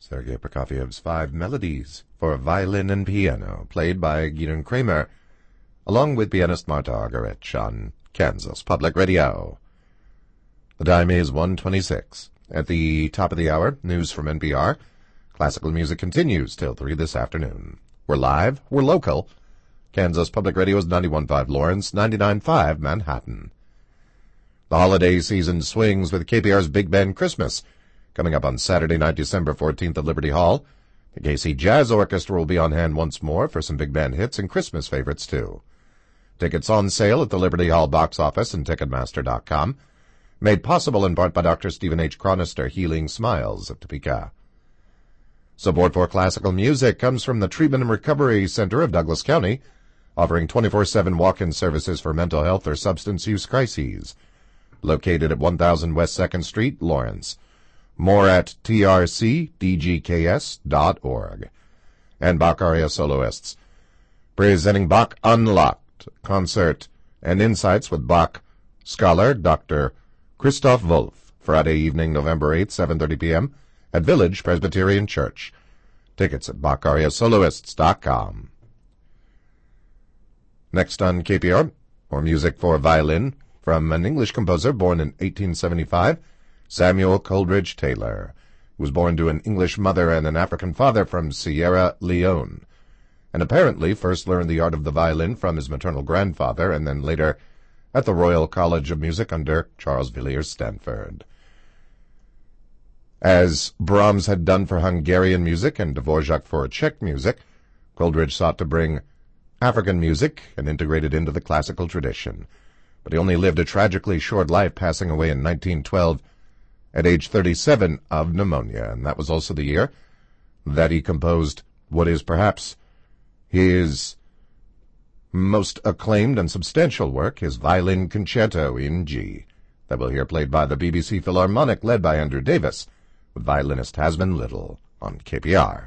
Sergei Prokofiev's 5 Melodies for Violin and Piano, played by Gidon Kremer, along with pianist Marta Argerich on Kansas Public Radio. The time is 1:26. At the top of the hour, news from NPR. Classical music continues till 3 this afternoon. We're live, we're local. Kansas Public Radio is 91.5 Lawrence, 99.5 Manhattan. The holiday season swings with KPR's Big Band Christmas, coming up on Saturday night, December 14th at Liberty Hall. The KC Jazz Orchestra will be on hand once more for some big band hits and Christmas favorites, too. Tickets on sale at the Liberty Hall box office and Ticketmaster.com. Made possible in part by Dr. Stephen H. Chronister, Healing Smiles of Topeka. Support for classical music comes from the Treatment and Recovery Center of Douglas County, offering 24/7 walk-in services for mental health or substance use crises. Located at 1000 West 2nd Street, Lawrence. More at trcdgks.org. And Bach Aria Soloists, presenting Bach Unlocked, concert and insights with Bach scholar Dr. Christoph Wolff, Friday evening, November 8th, 7:30 p.m. at Village Presbyterian Church. Tickets at BachAriaSoloists.com. Next on KPR, more music for violin from an English composer born in 1875, Samuel Coleridge Taylor, who was born to an English mother and an African father from Sierra Leone, and apparently first learned the art of the violin from his maternal grandfather and then later at the Royal College of Music under Charles Villiers Stanford. As Brahms had done for Hungarian music and Dvorak for Czech music, Coleridge sought to bring African music and integrate it into the classical tradition. But he only lived a tragically short life, passing away in 1912 at age 37 of pneumonia, and that was also the year that he composed what is perhaps his most acclaimed and substantial work, his Violin Concerto in G, that we'll hear played by the BBC Philharmonic, led by Andrew Davis, with violinist Hasmon Little on KPR.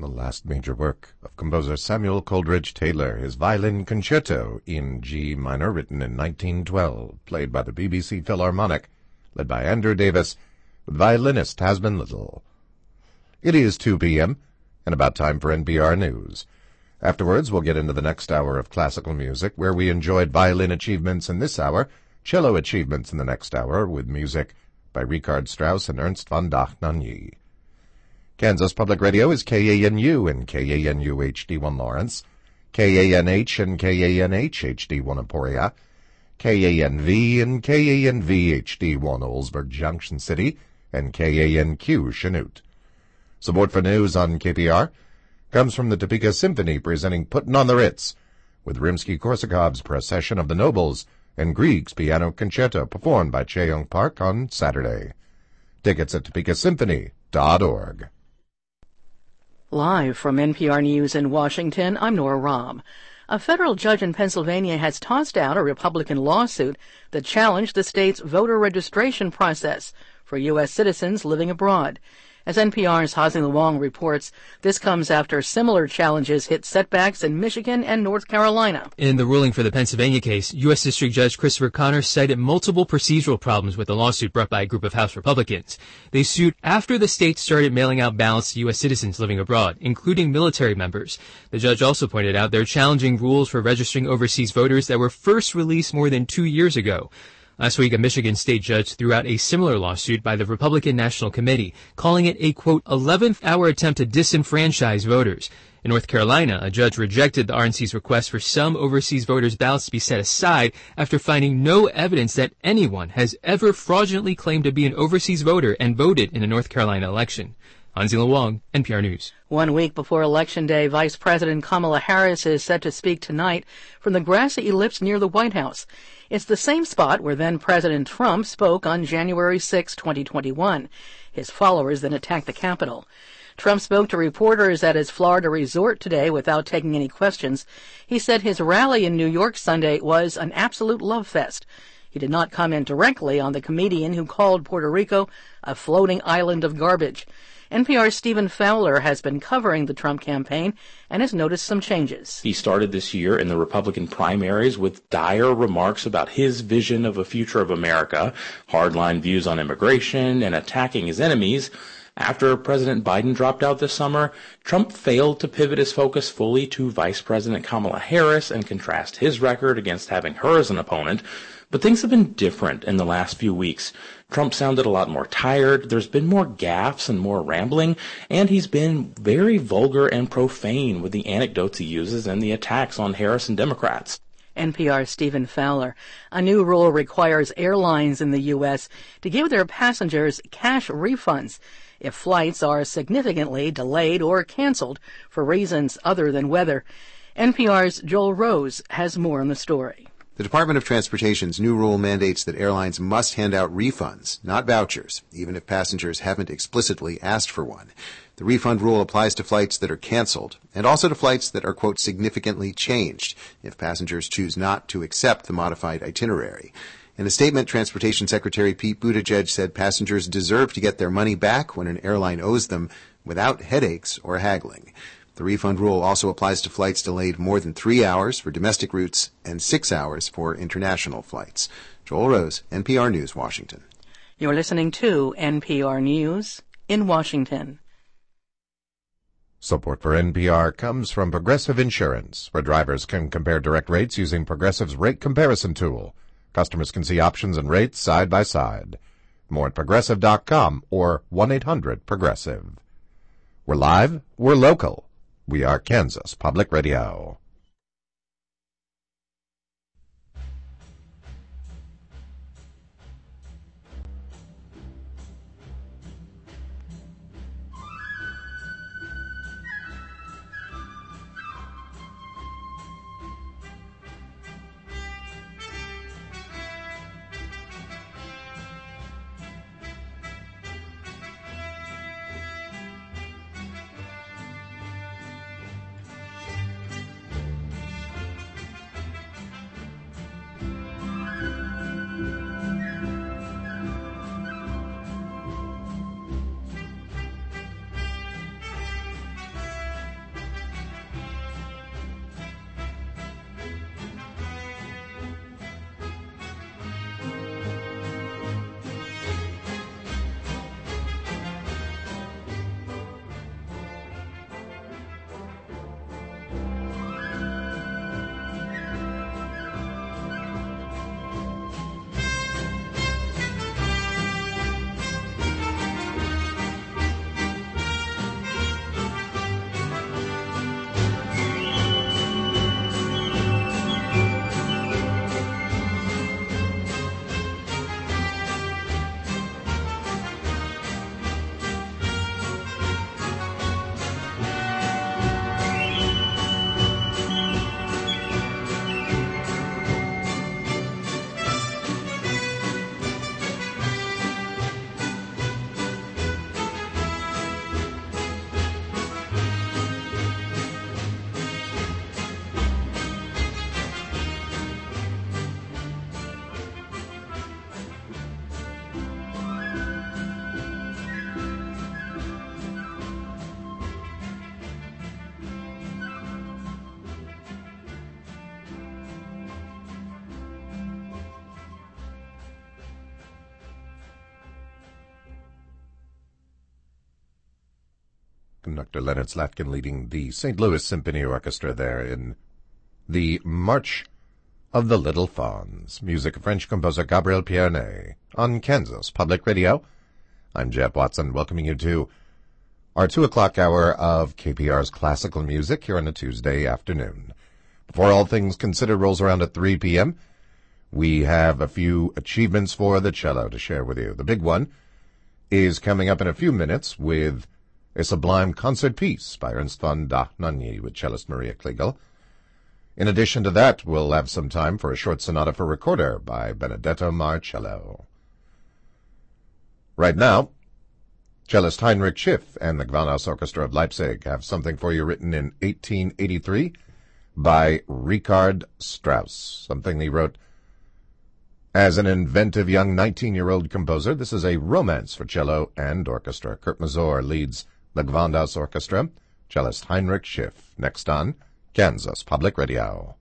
the last major work of composer Samuel Coleridge Taylor, his Violin Concerto in G minor, written in 1912, played by the BBC Philharmonic, led by Andrew Davis, with violinist Tasman Little. It is 2 p.m., and about time for NPR News. Afterwards, we'll get into the next hour of classical music, where we enjoyed violin achievements in this hour, cello achievements in the next hour, with music by Richard Strauss and Ernst von Dach-Nagny. Kansas Public Radio is KANU and KANU HD1 Lawrence, KANH and KANH HD1 Emporia, KANV and KANV HD1 Oldsburg Junction City, and KANQ Chanute. Support for news on KPR comes from the Topeka Symphony presenting Puttin' on the Ritz, with Rimsky-Korsakov's Procession of the Nobles and Grieg's Piano Concerto performed by Cheong Park on Saturday. Tickets at topekasymphony.org. Live from NPR News in Washington, I'm Nora Robb. A federal judge in Pennsylvania has tossed out a Republican lawsuit that challenged the state's voter registration process for U.S. citizens living abroad. As NPR's Ha-Zing Wong reports, this comes after similar challenges hit setbacks in Michigan and North Carolina. In the ruling for the Pennsylvania case, U.S. District Judge Christopher Connor cited multiple procedural problems with the lawsuit brought by a group of House Republicans. They sued after the state started mailing out ballots to U.S. citizens living abroad, including military members. The judge also pointed out they're challenging rules for registering overseas voters that were first released more than 2 years ago. Last week, a Michigan state judge threw out a similar lawsuit by the Republican National Committee, calling it a, quote, 11th hour attempt to disenfranchise voters. In North Carolina, a judge rejected the RNC's request for some overseas voters' ballots to be set aside after finding no evidence that anyone has ever fraudulently claimed to be an overseas voter and voted in a North Carolina election. Ha-Zing Wong, NPR News. 1 week before Election Day, Vice President Kamala Harris is set to speak tonight from the grassy ellipse near the White House. It's the same spot where then-President Trump spoke on January 6, 2021. His followers then attacked the Capitol. Trump spoke to reporters at his Florida resort today without taking any questions. He said his rally in New York Sunday was an absolute love fest. He did not comment directly on the comedian who called Puerto Rico a floating island of garbage. NPR's Stephen Fowler has been covering the Trump campaign and has noticed some changes. He started this year in the Republican primaries with dire remarks about his vision of a future of America, hardline views on immigration, and attacking his enemies. After President Biden dropped out this summer, Trump failed to pivot his focus fully to Vice President Kamala Harris and contrast his record against having her as an opponent. But things have been different in the last few weeks. Trump sounded a lot more tired, there's been more gaffes and more rambling, and he's been very vulgar and profane with the anecdotes he uses and the attacks on Harris and Democrats. NPR's Stephen Fowler. A new rule requires airlines in the U.S. to give their passengers cash refunds if flights are significantly delayed or canceled for reasons other than weather. NPR's Joel Rose has more on the story. The Department of Transportation's new rule mandates that airlines must hand out refunds, not vouchers, even if passengers haven't explicitly asked for one. The refund rule applies to flights that are canceled, and also to flights that are, quote, significantly changed, if passengers choose not to accept the modified itinerary. In a statement, Transportation Secretary Pete Buttigieg said passengers deserve to get their money back when an airline owes them without headaches or haggling. The refund rule also applies to flights delayed more than 3 hours for domestic routes and 6 hours for international flights. Joel Rose, NPR News, Washington. You're listening to NPR News in Washington. Support for NPR comes from Progressive Insurance, where drivers can compare direct rates using Progressive's rate comparison tool. Customers can see options and rates side by side. More at Progressive.com or 1-800-PROGRESSIVE. We're live, we're local. We are Kansas Public Radio. conductor Leonard Slatkin leading the St. Louis Symphony Orchestra there in the March of the Little Fawns, music of French composer Gabriel Pierné, on Kansas Public Radio. I'm Jeff Watson, welcoming you to our 2 o'clock hour of KPR's classical music here on a Tuesday afternoon. Before All Things Considered rolls around at 3 p.m., we have a few achievements for the cello to share with you. The big one is coming up in a few minutes with a sublime concert piece by Ernst von Dohnanyi with cellist Maria Kliegel. In addition to that, we'll have some time for a short sonata for recorder by Benedetto Marcello. Right now, cellist Heinrich Schiff and the Gewandhaus Orchestra of Leipzig have something for you written in 1883 by Richard Strauss, something he wrote as an inventive young 19-year-old composer. This is a romance for cello and orchestra. Kurt Masur leads the Gewandhaus Orchestra, cellist Heinrich Schiff. Next on Kansas Public Radio.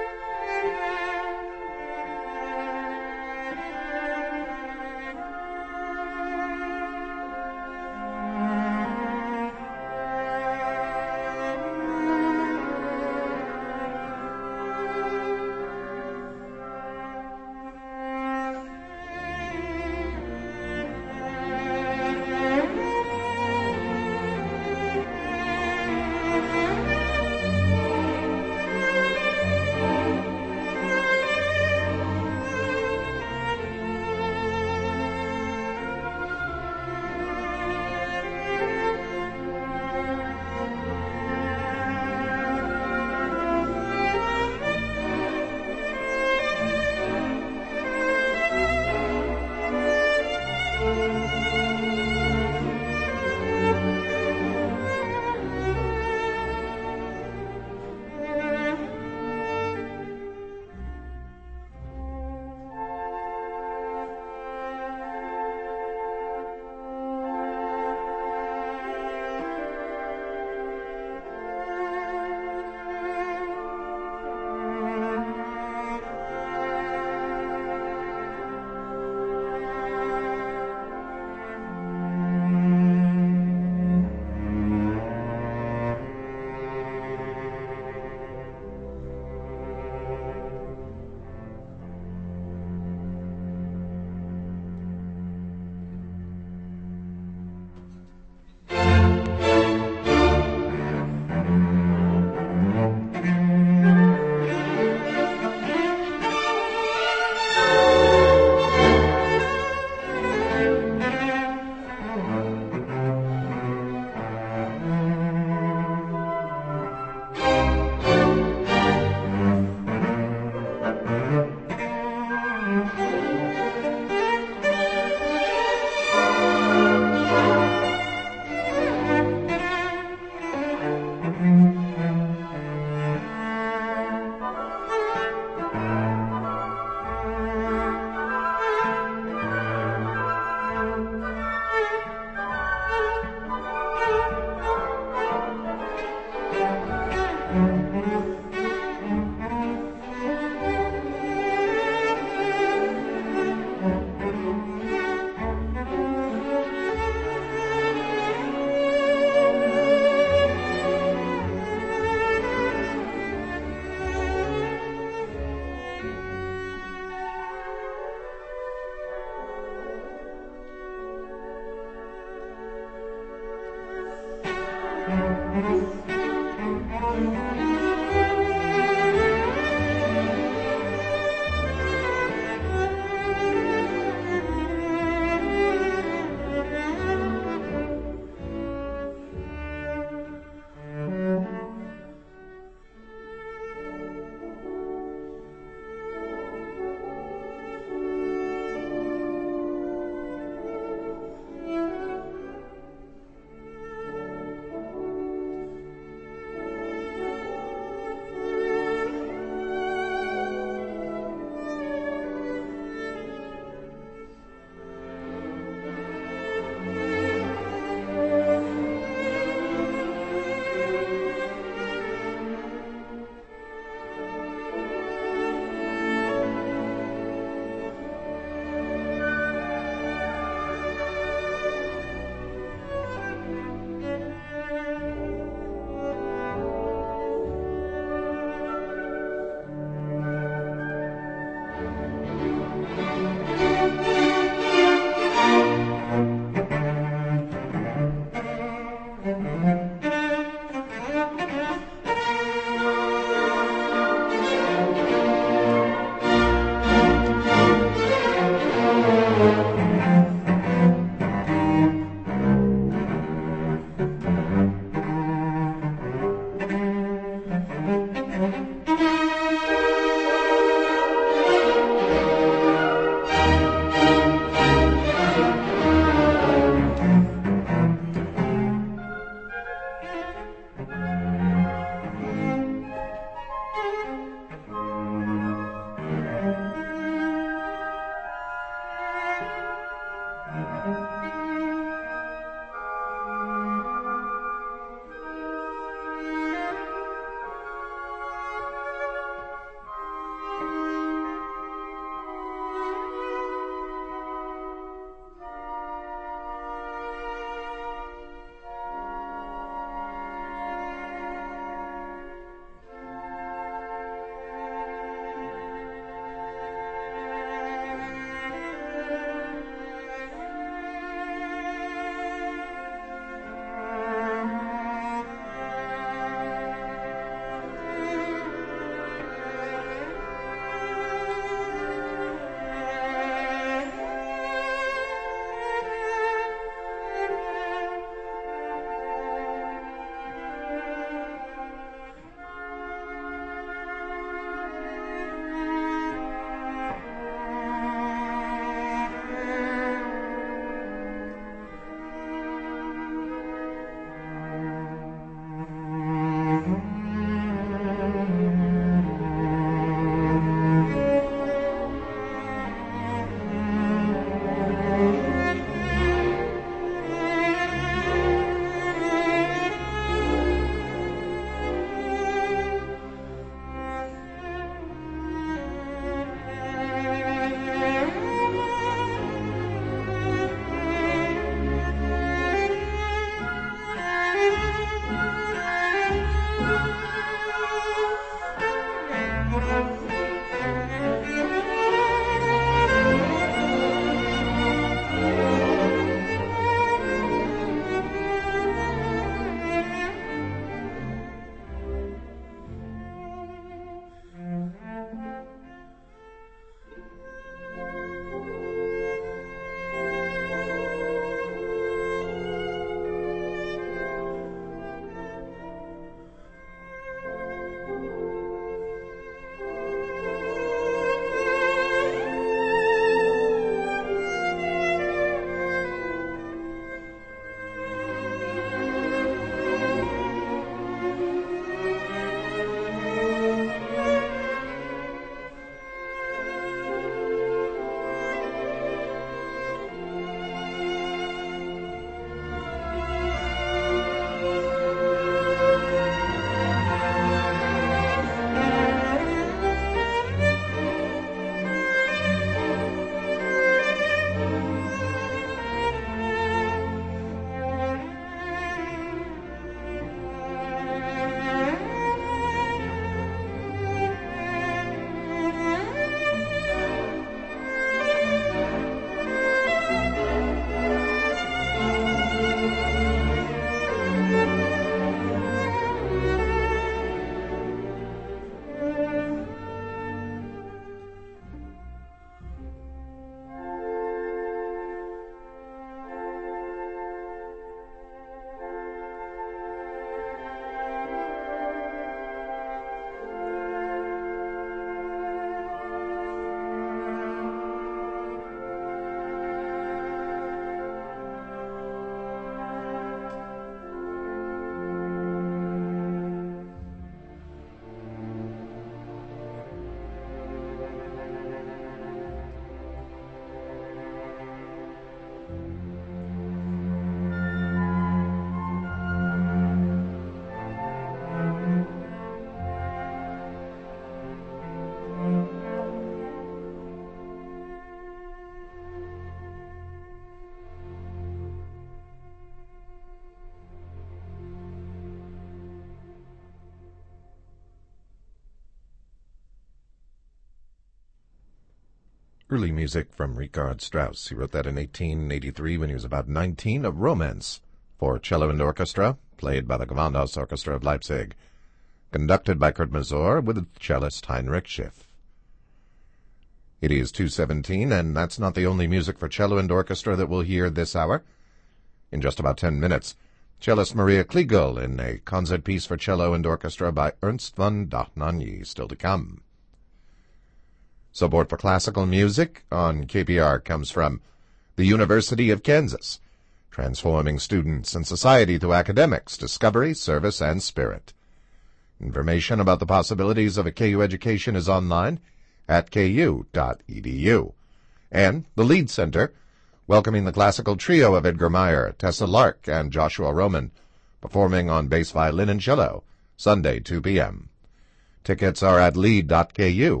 early music from Richard Strauss. He wrote that in 1883 when he was about 19, a romance for cello and orchestra, played by the Gewandhaus Orchestra of Leipzig, conducted by Kurt Masur with cellist Heinrich Schiff. It is 2:17, and that's not the only music for cello and orchestra that we'll hear this hour. In just about 10 minutes, cellist Maria Kliegel in a concert piece for cello and orchestra by Ernst von Dohnanyi, still to come. Support for classical music on KPR comes from the University of Kansas, transforming students and society through academics, discovery, service, and spirit. Information about the possibilities of a KU education is online at ku.edu. And the Lead Center, welcoming the classical trio of Edgar Meyer, Tessa Lark, and Joshua Roman, performing on bass violin and cello, Sunday, 2 p.m. Tickets are at lead.ku.edu.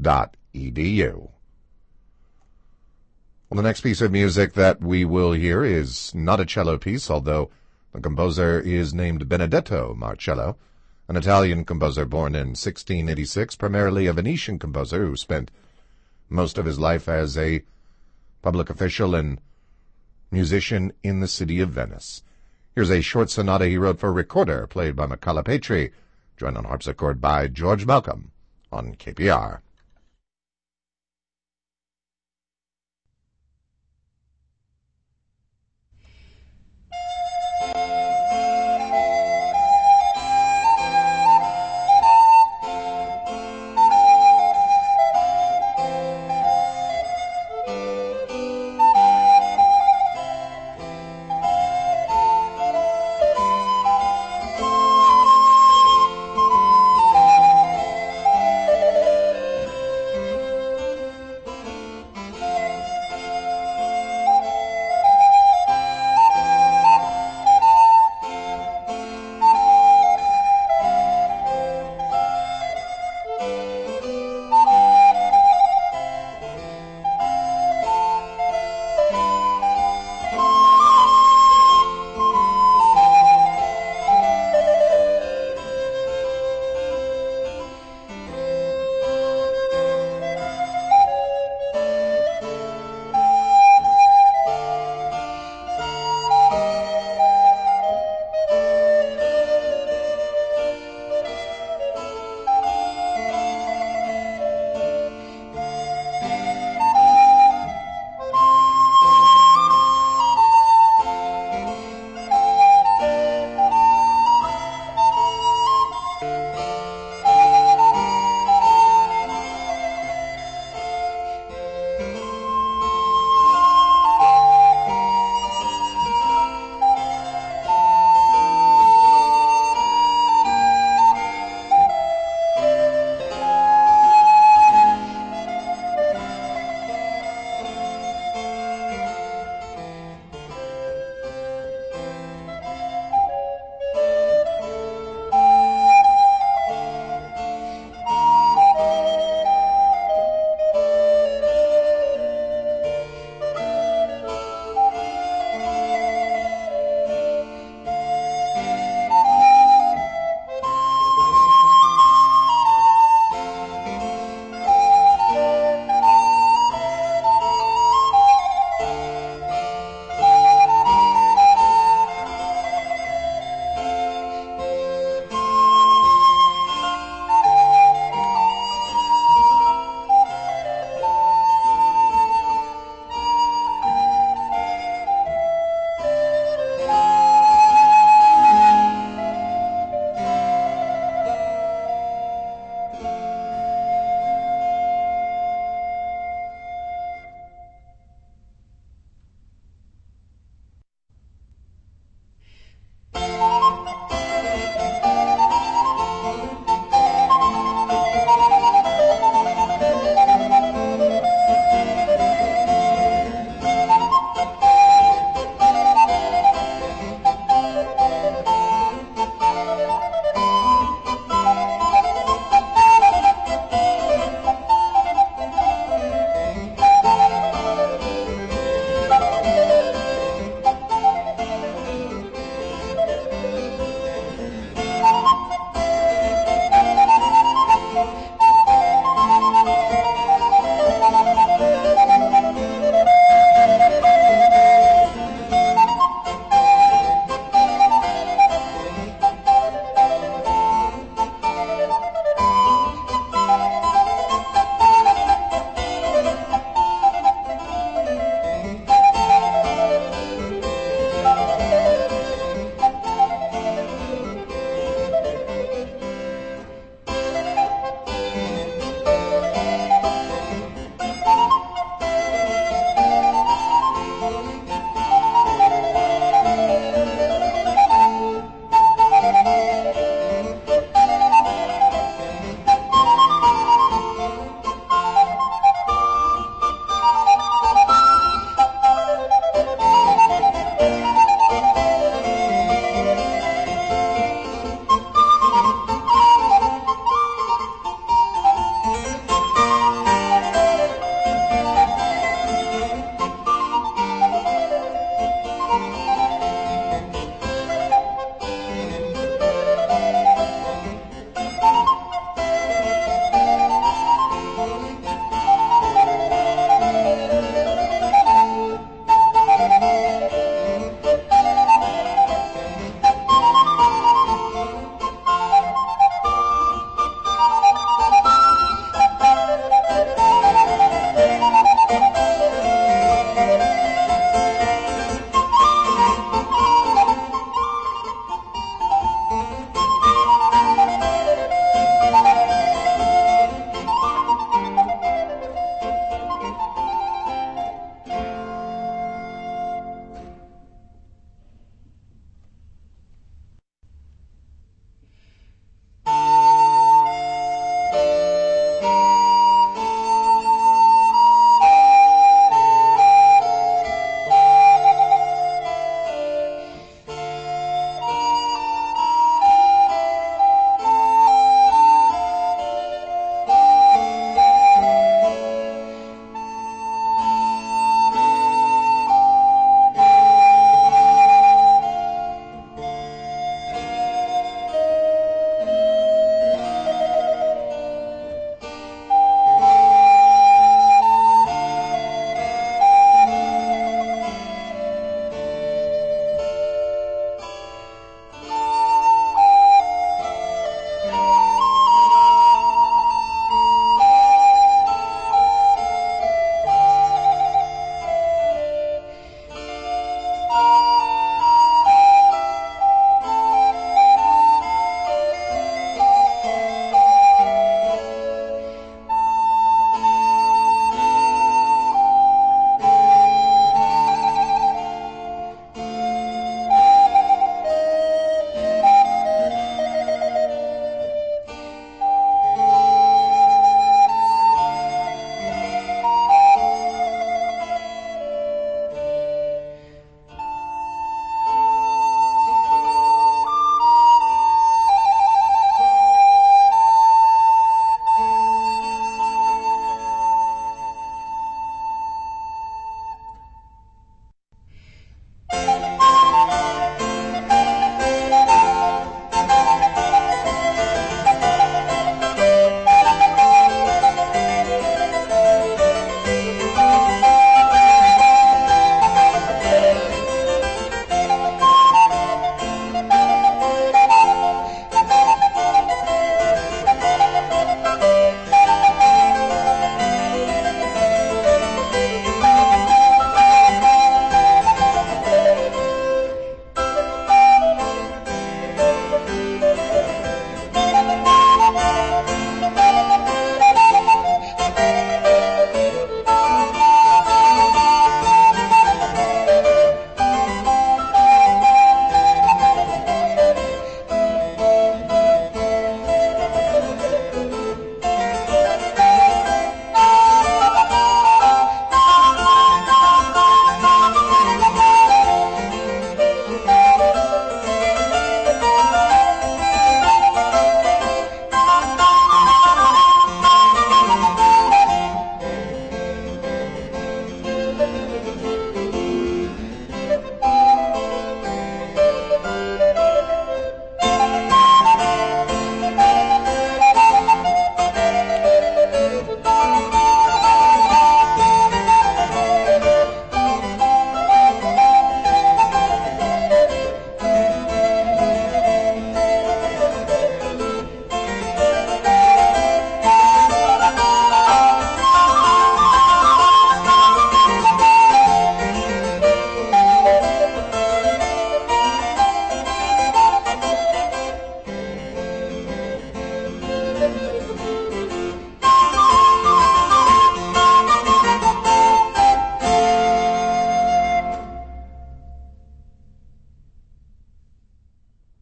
Well, the next piece of music that we will hear is not a cello piece, although the composer is named Benedetto Marcello, an Italian composer born in 1686, primarily a Venetian composer who spent most of his life as a public official and musician in the city of Venice. Here's a short sonata he wrote for recorder, played by Michala Petri, joined on harpsichord by George Malcolm on KPR.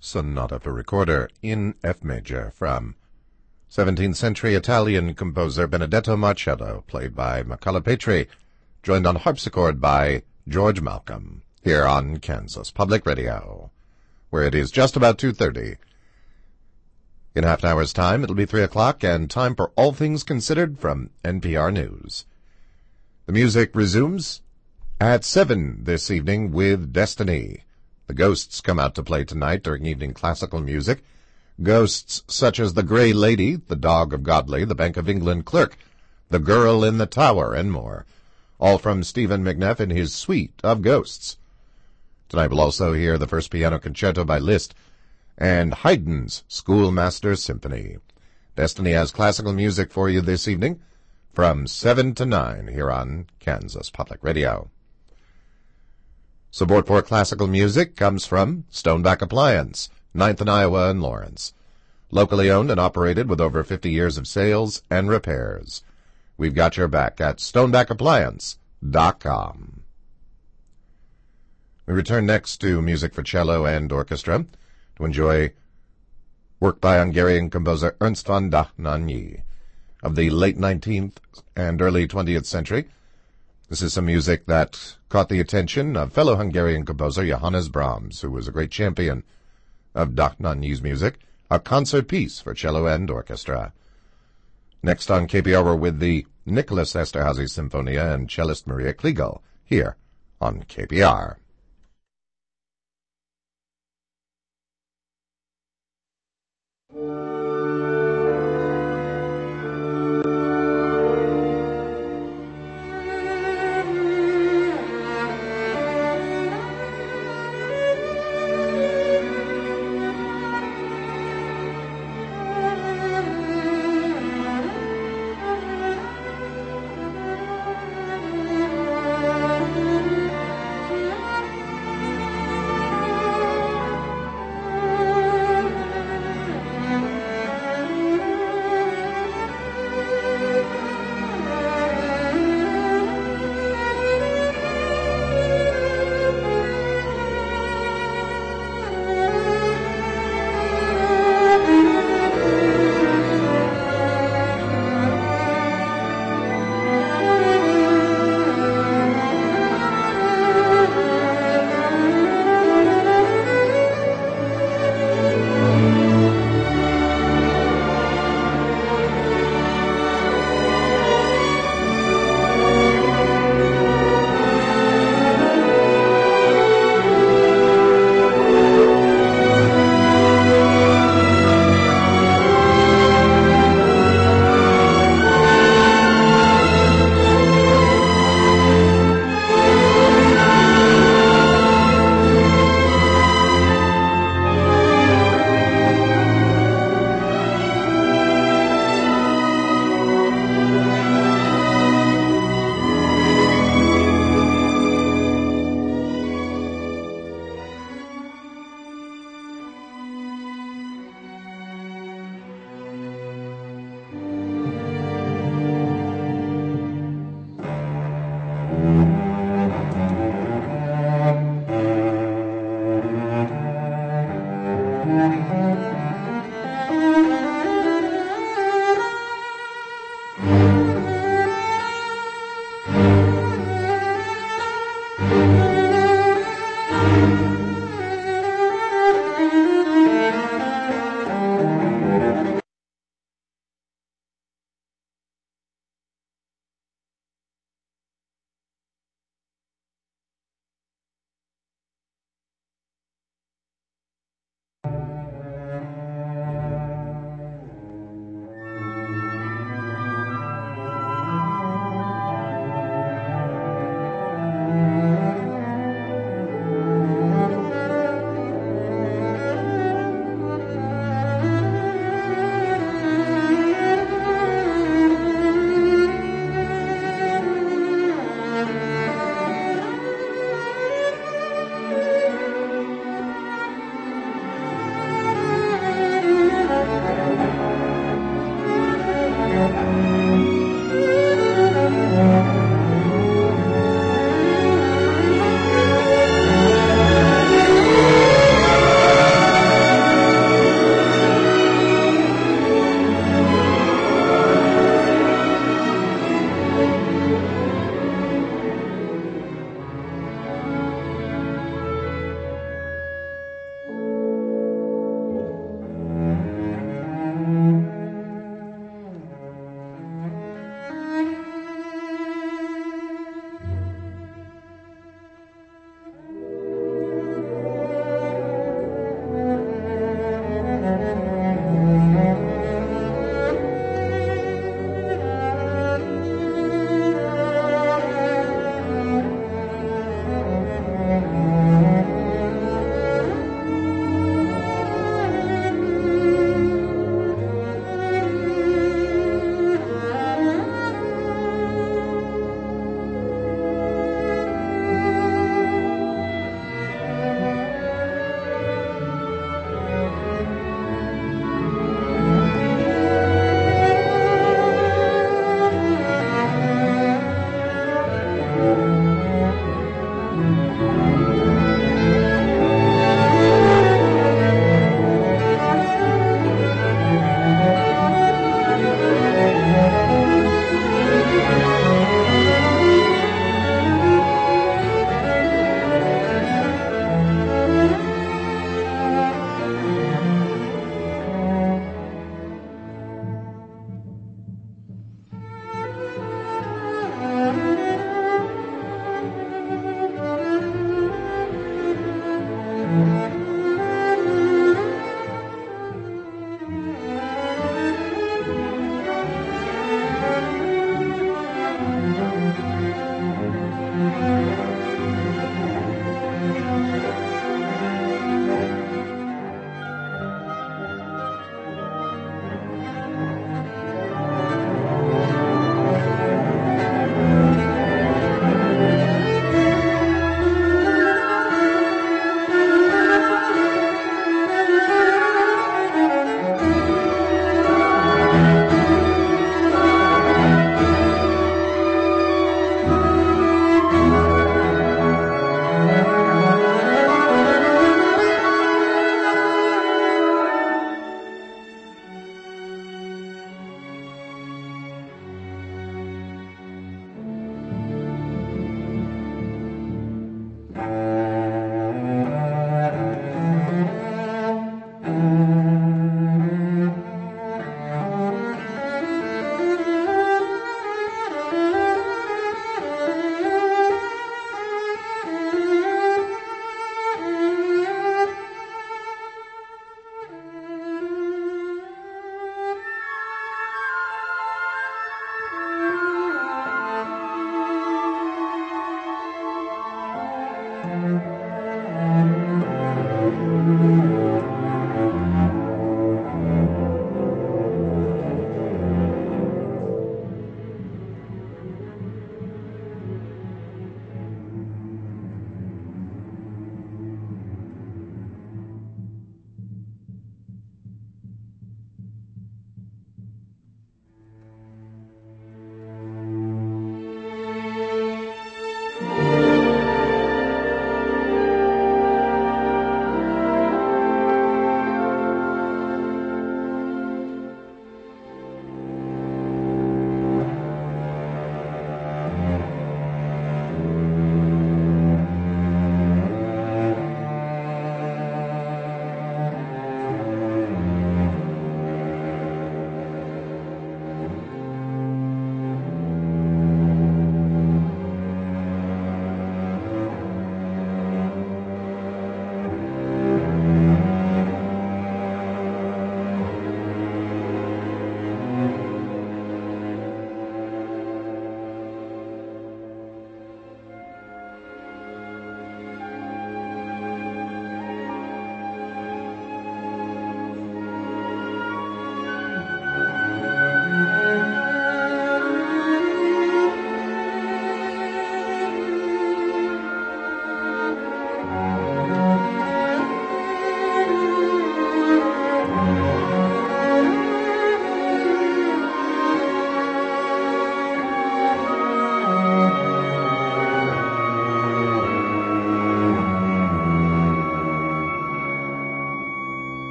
Sonata for Recorder in F major from 17th century Italian composer Benedetto Marcello, played by McCullough Patry, joined on harpsichord by George Malcolm, here on Kansas Public Radio, where it is just about 2:30. In half an hour's time, it'll be 3 o'clock, and time for All Things Considered from NPR News. The music resumes at 7 this evening with Destiny. The Ghosts come out to play tonight during evening classical music. Ghosts such as The Grey Lady, The Dog of Godley, The Bank of England Clerk, The Girl in the Tower, and more. All from Stephen McNeff and his suite of Ghosts. Tonight we'll also hear the first piano concerto by Liszt and Haydn's Schoolmaster Symphony. Destiny has classical music for you this evening from 7 to 9 here on Kansas Public Radio. Support for classical music comes from Stoneback Appliance, 9th and Iowa and Lawrence. Locally owned and operated with over 50 years of sales and repairs. We've got your back at stonebackappliance.com. We return next to music for cello and orchestra to enjoy work by Hungarian composer Ernst von Dohnányi of the late 19th and early 20th century. This is some music that caught the attention of fellow Hungarian composer Johannes Brahms, who was a great champion of Dohnányi's music, a concert piece for cello and orchestra. Next on KPR, we're with the Nicholas Esterházy Sinfonia and cellist Maria Kliegel, here on KPR.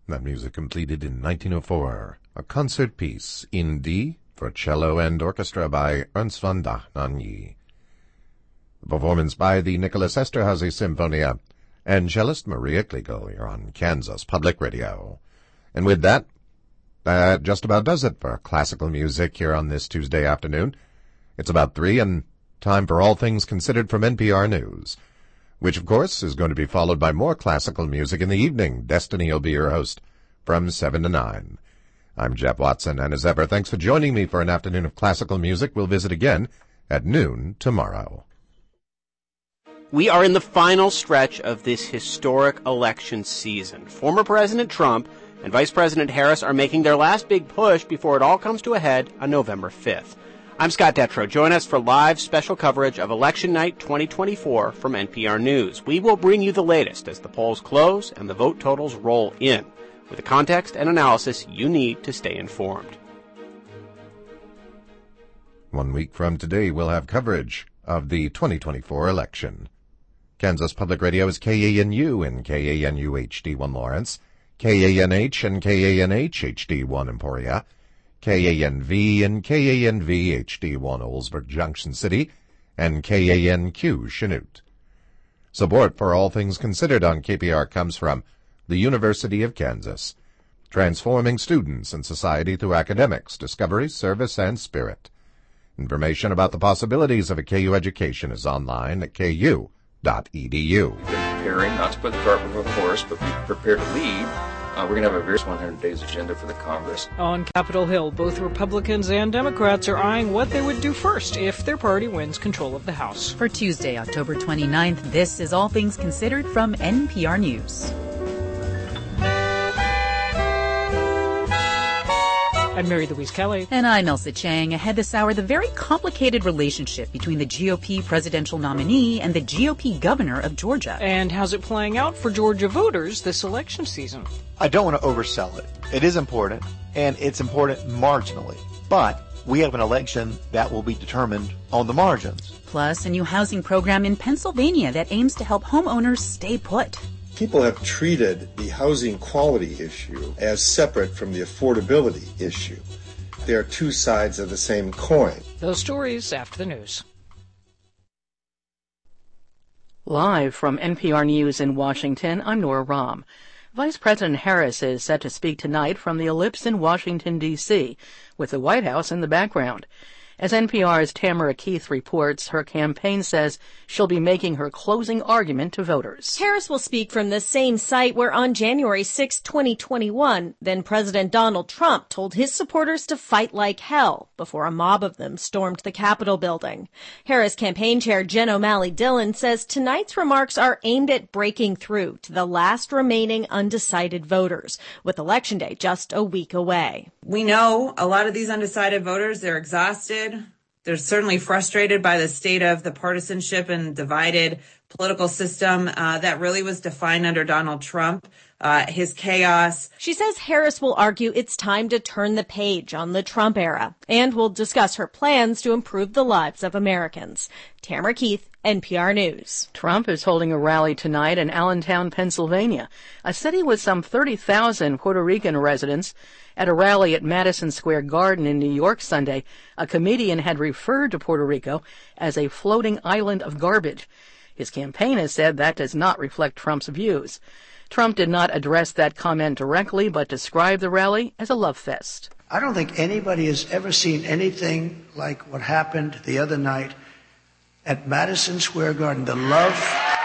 That music completed in 1904. A concert piece in D for cello and orchestra by Ernst von Dachnagny. A performance by the Nicholas Esterhazy Symphonia and cellist Maria Kliegel here on Kansas Public Radio. And with that just about does it for classical music here on this Tuesday afternoon. It's about 3 and time for All Things Considered from NPR News, which of course is going to be followed by more classical music in the evening. Destiny will be your host from 7 to 9. I'm Jeff Watson, and as ever, thanks for joining me for an afternoon of classical music. We'll visit again at noon tomorrow. We are in the final stretch of this historic election season. Former President Trump and Vice President Harris are making their last big push before it all comes to a head on November 5th. I'm Scott Detrow. Join us for live special coverage of Election Night 2024 from NPR News. We will bring you the latest as the polls close and the vote totals roll in, with the context and analysis you need to stay informed. 1 week from today, we'll have coverage of the 2024 election. Kansas Public Radio is KANU and KANU HD1 Lawrence, KANH and KANH HD1 Emporia, KANV and KANV HD1 Oldsburg Junction City, and KANQ Chanute. Support for All Things Considered on KPR comes from the University of Kansas, transforming students and society through academics, discovery, service, and spirit. Information about the possibilities of a KU education is online at ku.edu. Preparing not to put the cart before the horse, but be prepared to lead. We're going to have a very 100 days agenda for the Congress. On Capitol Hill, both Republicans and Democrats are eyeing what they would do first if their party wins control of the House. For Tuesday, October 29th, this is All Things Considered from NPR News. I'm Mary Louise Kelly. And I'm Elsa Chang. Ahead this hour, the very complicated relationship between the GOP presidential nominee and the GOP governor of Georgia. And how's it playing out for Georgia voters this election season? I don't want to oversell it. It is important, and it's important marginally. But we have an election that will be determined on the margins. Plus, a new housing program in Pennsylvania that aims to help homeowners stay put. People have treated the housing quality issue as separate from the affordability issue. They are two sides of the same coin. Those stories after the news. Live from NPR News in Washington, I'm Nora Rahm. Vice President Harris is set to speak tonight from the Ellipse in Washington, D.C., with the White House in the background. As NPR's Tamara Keith reports, her campaign says she'll be making her closing argument to voters. Harris will speak from the same site where on January 6, 2021, then President Donald Trump told his supporters to fight like hell before a mob of them stormed the Capitol building. Harris campaign chair Jen O'Malley Dillon says tonight's remarks are aimed at breaking through to the last remaining undecided voters, with Election Day just a week away. We know a lot of these undecided voters, they're exhausted. They're certainly frustrated by the state of the partisanship and divided political system that really was defined under Donald Trump, his chaos. She says Harris will argue it's time to turn the page on the Trump era and will discuss her plans to improve the lives of Americans. Tamara Keith, NPR News. Trump is holding a rally tonight in Allentown, Pennsylvania, a city with some 30,000 Puerto Rican residents. At a rally at Madison Square Garden in New York Sunday, a comedian had referred to Puerto Rico as a floating island of garbage. His campaign has said that does not reflect Trump's views. Trump did not address that comment directly, but described the rally as a love fest. I don't think anybody has ever seen anything like what happened the other night at Madison Square Garden. The love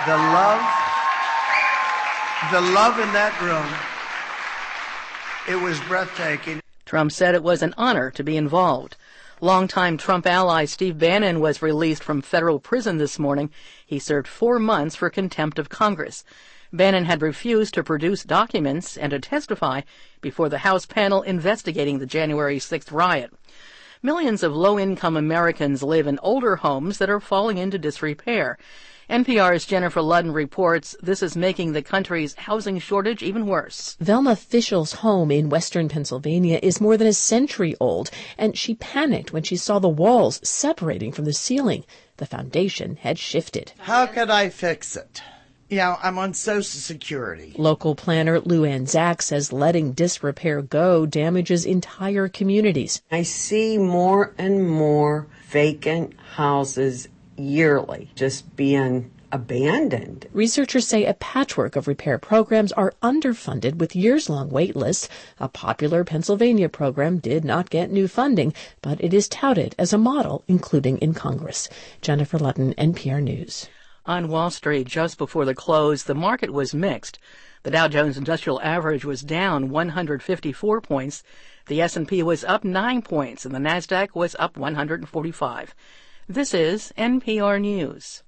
in that room. It was breathtaking. Trump said it was an honor to be involved. Longtime Trump ally Steve Bannon was released from federal prison this morning. He served 4 months for contempt of Congress. Bannon had refused to produce documents and to testify before the House panel investigating the January 6th riot. Millions of low-income Americans live in older homes that are falling into disrepair. NPR's Jennifer Ludden reports this is making the country's housing shortage even worse. Velma Fischel's home in western Pennsylvania is more than a century old, and she panicked when she saw the walls separating from the ceiling. The foundation had shifted. How can I fix it? I'm on Social Security. Local planner Lou Ann Zach says letting disrepair go damages entire communities. I see more and more vacant houses yearly just being abandoned. Researchers say a patchwork of repair programs are underfunded with years-long wait lists. A popular Pennsylvania program did not get new funding, but it is touted as a model, including in Congress. Jennifer Ludden, NPR News. On Wall Street, just before the close, the market was mixed. The Dow Jones Industrial Average was down 154 points. The S&P was up 9 points, and the Nasdaq was up 145. This is NPR News.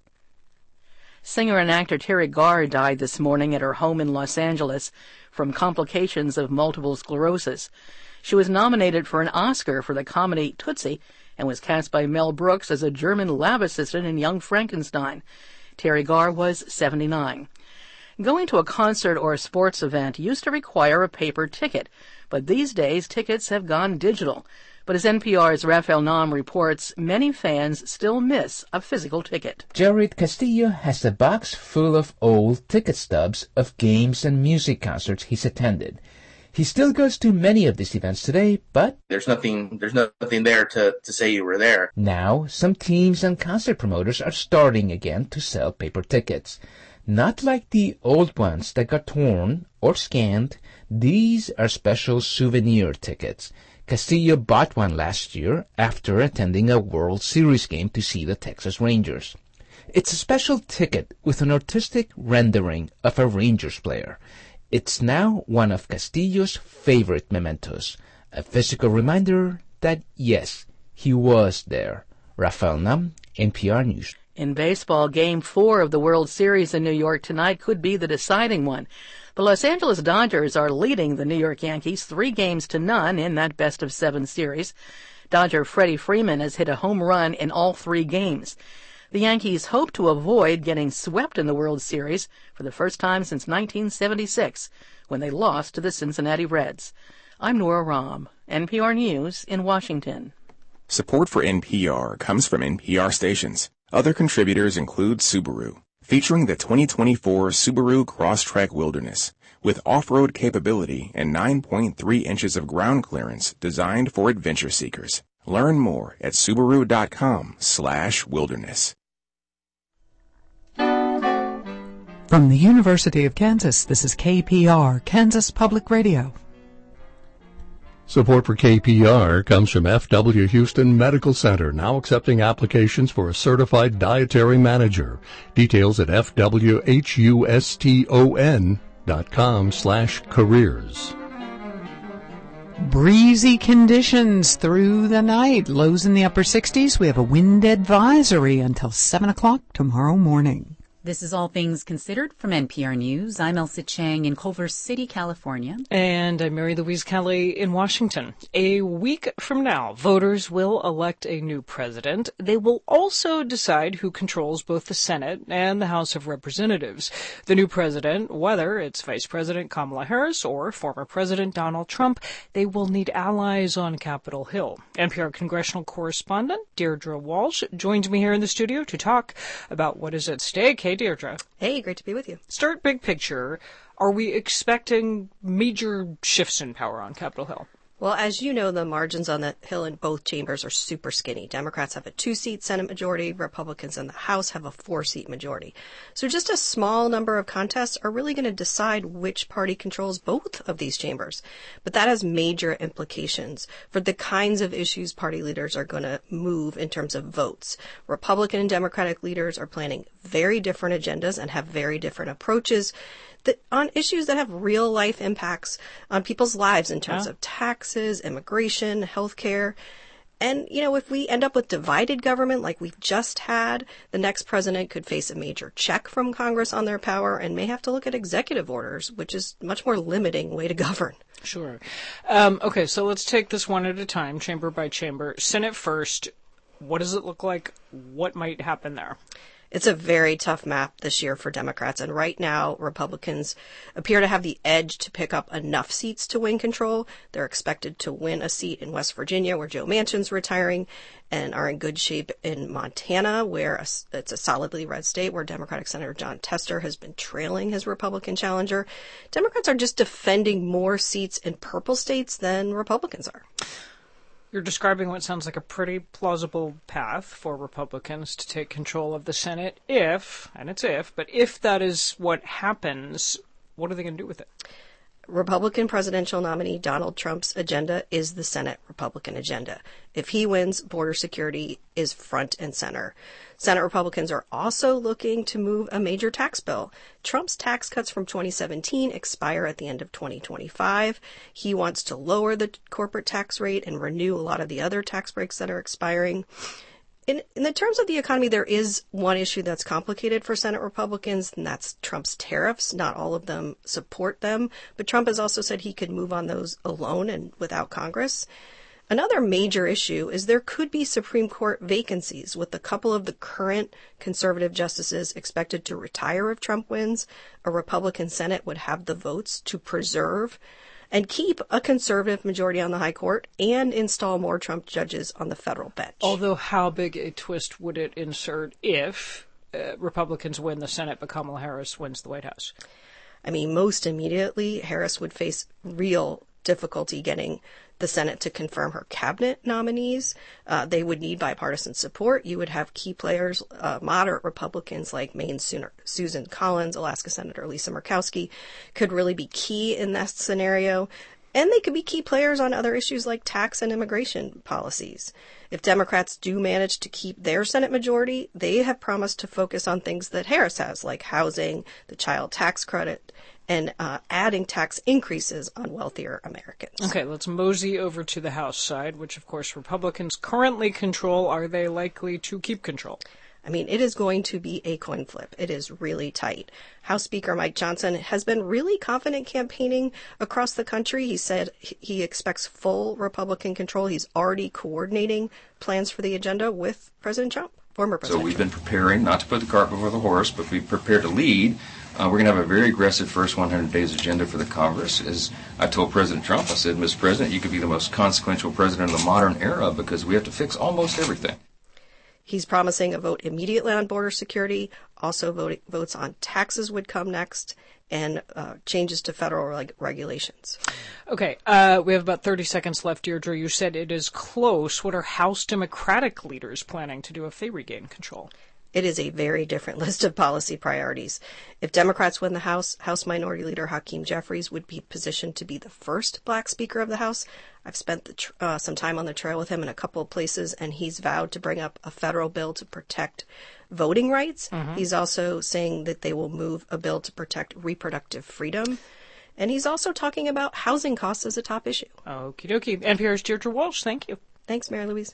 Singer and actor Terry Garr died this morning at her home in Los Angeles from complications of multiple sclerosis. She was nominated for an Oscar for the comedy Tootsie and was cast by Mel Brooks as a German lab assistant in Young Frankenstein. Terry Garr was 79. Going to a concert or a sports event used to require a paper ticket, but these days tickets have gone digital. But as NPR's Rafael Nam reports, many fans still miss a physical ticket. Jared Castillo has a box full of old ticket stubs of games and music concerts he's attended. He still goes to many of these events today, but there's nothing there to say you were there. Now, some teams and concert promoters are starting again to sell paper tickets. Not like the old ones that got torn or scanned. These are special souvenir tickets. Castillo bought one last year after attending a World Series game to see the Texas Rangers. It's a special ticket with an artistic rendering of a Rangers player. It's now one of Castillo's favorite mementos, a physical reminder that, yes, he was there. Rafael Nam, NPR News. In baseball, Game 4 of the World Series in New York tonight could be the deciding one. The Los Angeles Dodgers are leading the New York Yankees 3-0 in that best-of-7 series. Dodger Freddie Freeman has hit a home run in all 3 games. The Yankees hope to avoid getting swept in the World Series for the first time since 1976, when they lost to the Cincinnati Reds. I'm Nora Rahm, NPR News in Washington. Support for NPR comes from NPR stations. Other contributors include Subaru, featuring the 2024 Subaru Crosstrek Wilderness, with off-road capability and 9.3 inches of ground clearance designed for adventure seekers. Learn more at Subaru.com/wilderness. From the University of Kansas, this is KPR, Kansas Public Radio. Support for KPR comes from FW Houston Medical Center, now accepting applications for a certified dietary manager. Details at fwhuston.com/careers. Breezy conditions through the night. Lows in the upper 60s. We have a wind advisory until 7 o'clock tomorrow morning. This is All Things Considered from NPR News. I'm Elsa Chang in Culver City, California. And I'm Mary Louise Kelly in Washington. A week from now, voters will elect a new president. They will also decide who controls both the Senate and the House of Representatives. The new president, whether it's Vice President Kamala Harris or former President Donald Trump, they will need allies on Capitol Hill. NPR congressional correspondent Deirdre Walsh joins me here in the studio to talk about what is at stake. Hey, Deirdre. Hey, great to be with you. Start big picture. Are we expecting major shifts in power on Capitol Hill? Well, as you know, the margins on the Hill in both chambers are super skinny. Democrats have a 2-seat Senate majority. Republicans in the House have a 4-seat majority. So just a small number of contests are really going to decide which party controls both of these chambers. But that has major implications for the kinds of issues party leaders are going to move in terms of votes. Republican and Democratic leaders are planning very different agendas and have very different approaches on issues that have real life impacts on people's lives in terms of taxes, immigration, healthcare. And, you know, if we end up with divided government like we've just had, the next president could face a major check from Congress on their power and may have to look at executive orders, which is a much more limiting way to govern. Sure. Okay, so let's take this one at a time, chamber by chamber. Senate first. What does it look like? What might happen there? It's a very tough map this year for Democrats, and right now Republicans appear to have the edge to pick up enough seats to win control. They're expected to win a seat in West Virginia, where Joe Manchin's retiring, and are in good shape in Montana, where it's a solidly red state, where Democratic Senator Jon Tester has been trailing his Republican challenger. Democrats are just defending more seats in purple states than Republicans are. You're describing what sounds like a pretty plausible path for Republicans to take control of the Senate if that is what happens, what are they going to do with it? Republican presidential nominee Donald Trump's agenda is the Senate Republican agenda. If he wins, border security is front and center. Senate Republicans are also looking to move a major tax bill. Trump's tax cuts from 2017 expire at the end of 2025. He wants to lower the corporate tax rate and renew a lot of the other tax breaks that are expiring. In the terms of the economy, there is one issue that's complicated for Senate Republicans, and that's Trump's tariffs. Not all of them support them, but Trump has also said he could move on those alone and without Congress. Another major issue is there could be Supreme Court vacancies, with a couple of the current conservative justices expected to retire if Trump wins. A Republican Senate would have the votes to preserve and keep a conservative majority on the high court and install more Trump judges on the federal bench. Although how big a twist would it insert if Republicans win the Senate but Kamala Harris wins the White House? I mean, most immediately, Harris would face real difficulty getting the Senate to confirm her cabinet nominees. They would need bipartisan support. You would have key players, moderate Republicans like Maine's Susan Collins, Alaska Senator Lisa Murkowski, could really be key in that scenario. And they could be key players on other issues like tax and immigration policies. If Democrats do manage to keep their Senate majority, they have promised to focus on things that Harris has, like housing, the child tax credit, and adding tax increases on wealthier Americans. Okay, let's mosey over to the House side, which, of course, Republicans currently control. Are they likely to keep control? I mean, it is going to be a coin flip. It is really tight. House Speaker Mike Johnson has been really confident campaigning across the country. He said he expects full Republican control. He's already coordinating plans for the agenda with President Trump, former President So we've Trump. been preparing, not to put the cart before the horse, but be prepared to lead. We're going to have a very aggressive first 100 days agenda for the Congress. As I told President Trump, I said, Mr. President, you could be the most consequential president of the modern era because we have to fix almost everything. He's promising a vote immediately on border security. Also, votes on taxes would come next, and changes to federal regulations. Okay, we have about 30 seconds left, Deirdre. You said it is close. What are House Democratic leaders planning to do if they regain control? It is a very different list of policy priorities. If Democrats win the House, House Minority Leader Hakeem Jeffries would be positioned to be the first black Speaker of the House. I've spent some time on the trail with him in a couple of places, and he's vowed to bring up a federal bill to protect voting rights. Mm-hmm. He's also saying that they will move a bill to protect reproductive freedom. And he's also talking about housing costs as a top issue. Okie dokie. NPR's Deirdre Walsh, thank you. Thanks, Mary Louise.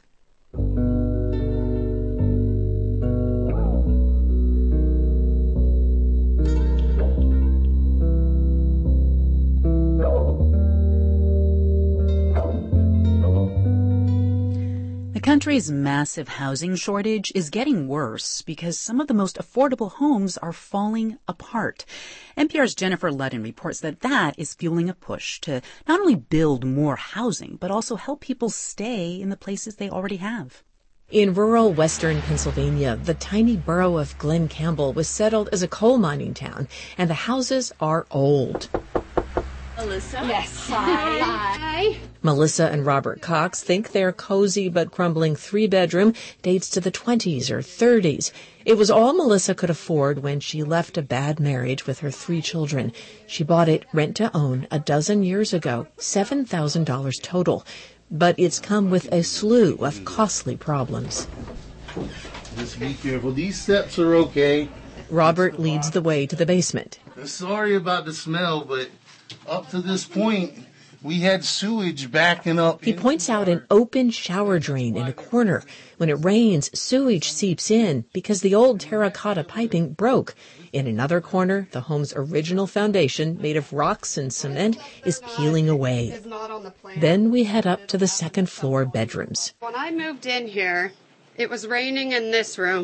The country's massive housing shortage is getting worse because some of the most affordable homes are falling apart. NPR's Jennifer Ludden reports that is fueling a push to not only build more housing, but also help people stay in the places they already have. In rural western Pennsylvania, the tiny borough of Glen Campbell was settled as a coal mining town, and the houses are old. Melissa? Yes. Hi. Melissa and Robert Cox think their cozy but crumbling 3-bedroom dates to the 20s or 30s. It was all Melissa could afford when she left a bad marriage with her 3 children. She bought it rent-to-own a dozen years ago, $7,000 total. But it's come with a slew of costly problems. Just be careful. These steps are okay. Robert leads the way to the basement. Sorry about the smell, but up to this point, we had sewage backing up. He points out an open shower drain in a corner. When it rains, sewage seeps in because the old terracotta piping broke. In another corner, the home's original foundation, made of rocks and cement, is peeling away. Then we head up to the second floor bedrooms. When I moved in here, it was raining in this room,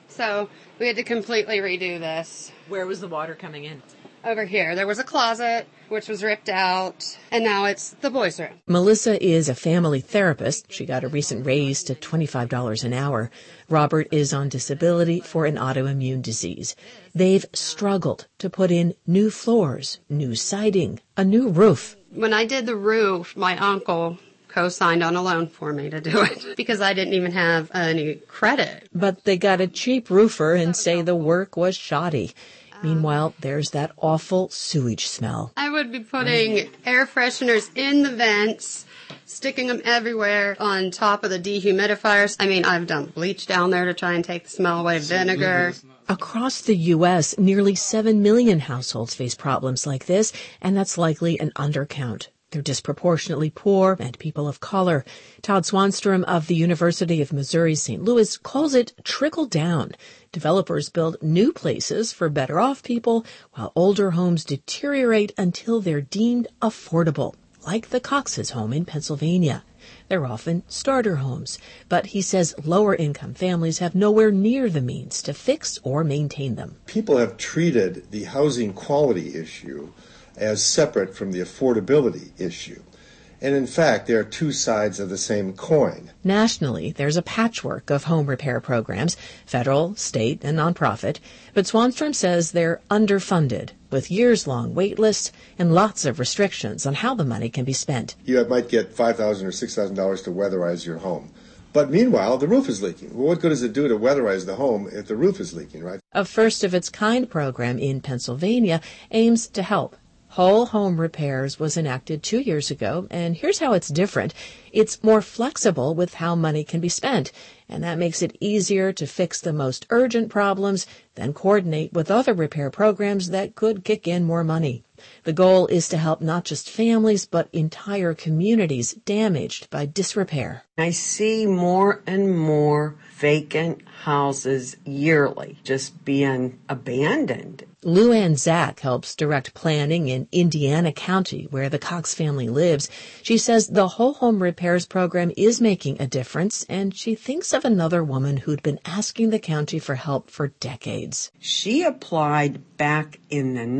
So we had to completely redo this. Where was the water coming in? Over here, there was a closet, which was ripped out, and now it's the boys' room. Melissa is a family therapist. She got a recent raise to $25 an hour. Robert is on disability for an autoimmune disease. They've struggled to put in new floors, new siding, a new roof. When I did the roof, my uncle co-signed on a loan for me to do it because I didn't even have any credit. But they got a cheap roofer and say the work was shoddy. Meanwhile, there's that awful sewage smell. I would be putting air fresheners in the vents, sticking them everywhere on top of the dehumidifiers. I mean, I've done bleach down there to try and take the smell away, vinegar. Across the U.S., nearly 7 million households face problems like this, and that's likely an undercount. They're disproportionately poor and people of color. Todd Swanstrom of the University of Missouri St. Louis calls it trickle down. Developers build new places for better off people, while older homes deteriorate until they're deemed affordable, like the Cox's home in Pennsylvania. They're often starter homes, but he says lower income families have nowhere near the means to fix or maintain them. People have treated the housing quality issue as separate from the affordability issue. And in fact, there are two sides of the same coin. Nationally, there's a patchwork of home repair programs, federal, state, and nonprofit, but Swanstrom says they're underfunded, with years-long wait lists and lots of restrictions on how the money can be spent. You might get $5,000 or $6,000 to weatherize your home. But meanwhile, the roof is leaking. Well, what good does it do to weatherize the home if the roof is leaking, right? A first-of-its-kind program in Pennsylvania aims to help. Whole home repairs was enacted 2 years ago, and here's how it's different. It's more flexible with how money can be spent, and that makes it easier to fix the most urgent problems, then coordinate with other repair programs that could kick in more money. The goal is to help not just families, but entire communities damaged by disrepair. I see more and more vacant houses yearly just being abandoned. Lou Ann Zach helps direct planning in Indiana County, where the Cox family lives. She says the whole home repairs program is making a difference, and she thinks of another woman who'd been asking the county for help for decades. She applied back in the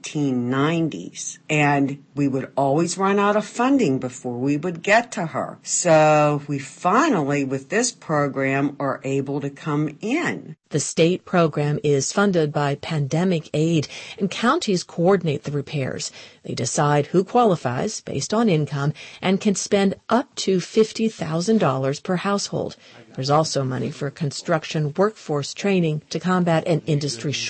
1990s, and we would always run out of funding before we would get to her. So we finally, with this program, are able to come in. The state program is funded by pandemic aid, and counties coordinate the repairs. They decide who qualifies based on income and can spend up to $50,000 per household. There's also money for construction workforce training to combat an industry shortage.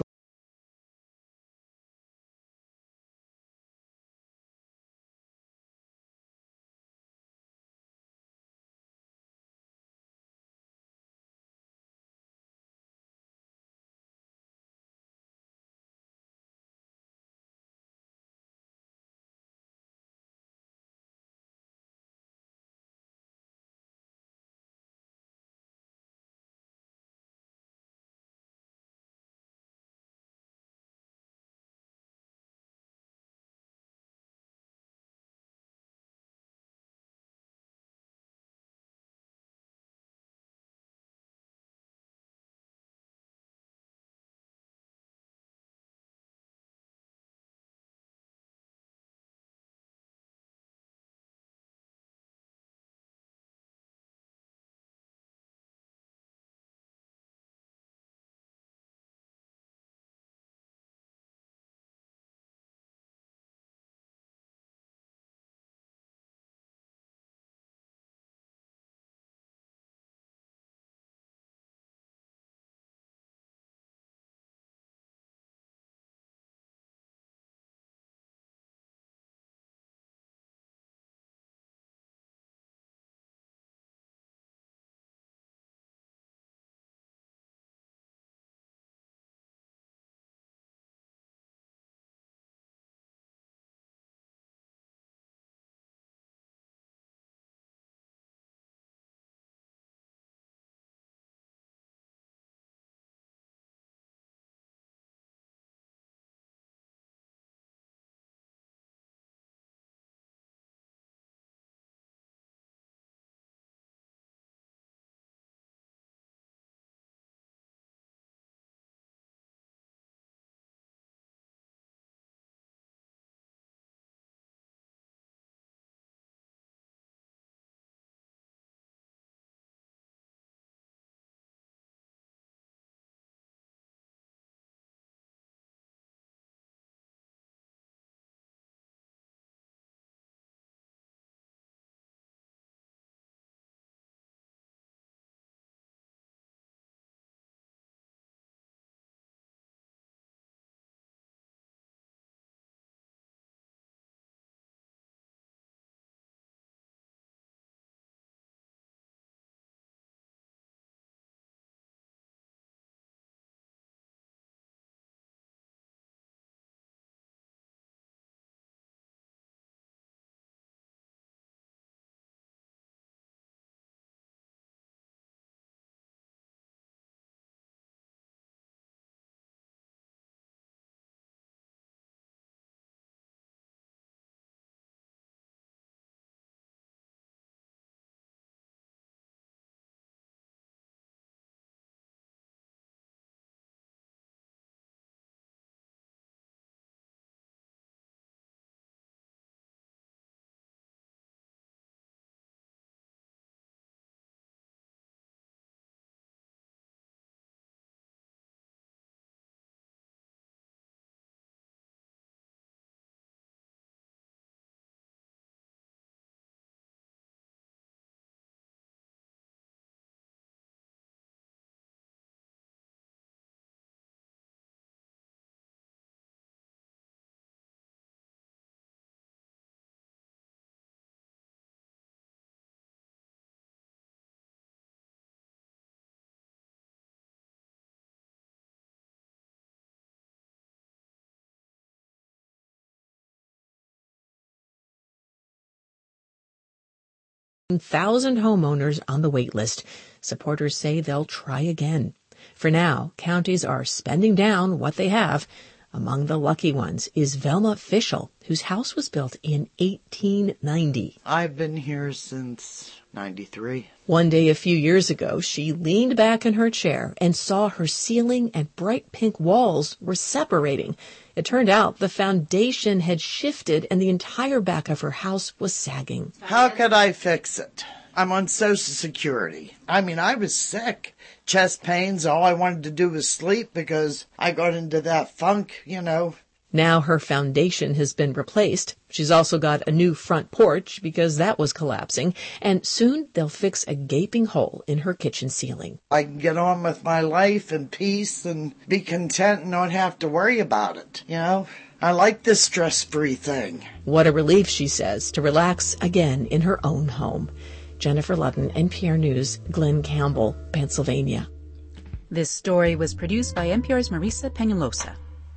1,000 homeowners on the wait list. Supporters say they'll try again. For now, counties are spending down what they have. Among the lucky ones is Velma Fischel, whose house was built in 1890. I've been here since 93. One day a few years ago, she leaned back in her chair and saw her ceiling and bright pink walls were separating. It turned out the foundation had shifted and the entire back of her house was sagging. How could I fix it? I'm on Social Security. I was sick. Chest pains, all I wanted to do was sleep because I got into that funk, Now her foundation has been replaced. She's also got a new front porch because that was collapsing. And soon they'll fix a gaping hole in her kitchen ceiling. I can get on with my life in peace and be content and not have to worry about it, I like this stress-free thing. What a relief, she says, to relax again in her own home. Jennifer Ludden, NPR News, Glen Campbell, Pennsylvania. This story was produced by NPR's Marisa Peñalosa.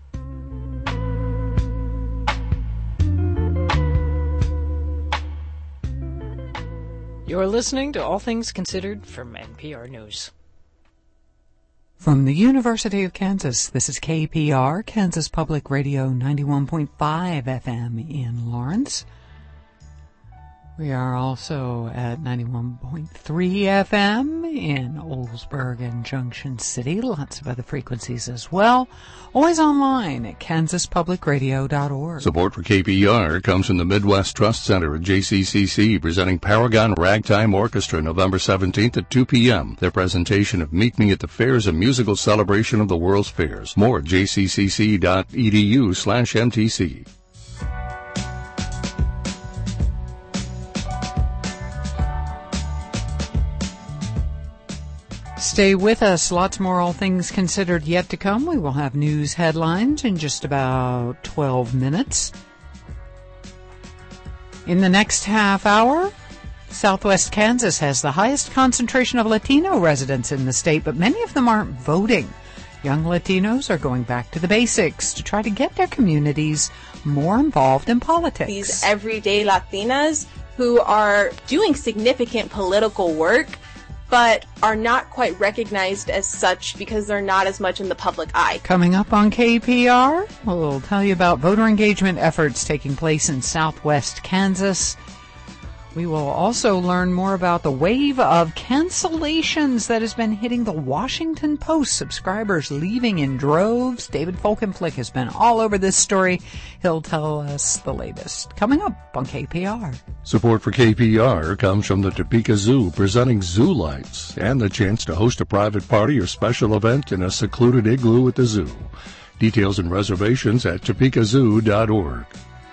You're listening to All Things Considered from NPR News. From the University of Kansas, this is KPR, Kansas Public Radio 91.5 FM in Lawrence. We are also at 91.3 FM in Oldsburg and Junction City. Lots of other frequencies as well. Always online at kansaspublicradio.org. Support for KPR comes from the Midwest Trust Center at JCCC, presenting Paragon Ragtime Orchestra November 17th at 2 p.m. Their presentation of Meet Me at the Fair is a musical celebration of the world's fairs. More at jccc.edu/MTC. Stay with us. Lots more All Things Considered yet to come. We will have news headlines in just about 12 minutes. In the next half hour, Southwest Kansas has the highest concentration of Latino residents in the state, but many of them aren't voting. Young Latinos are going back to the basics to try to get their communities more involved in politics. These everyday Latinas who are doing significant political work but are not quite recognized as such because they're not as much in the public eye. Coming up on KPR, we'll tell you about voter engagement efforts taking place in Southwest Kansas. We will also learn more about the wave of cancellations that has been hitting the Washington Post. Subscribers leaving in droves. David Folkenflik has been all over this story. He'll tell us the latest. Coming up on KPR. Support for KPR comes from the Topeka Zoo, presenting Zoo Lights and the chance to host a private party or special event in a secluded igloo at the zoo. Details and reservations at topekazoo.org.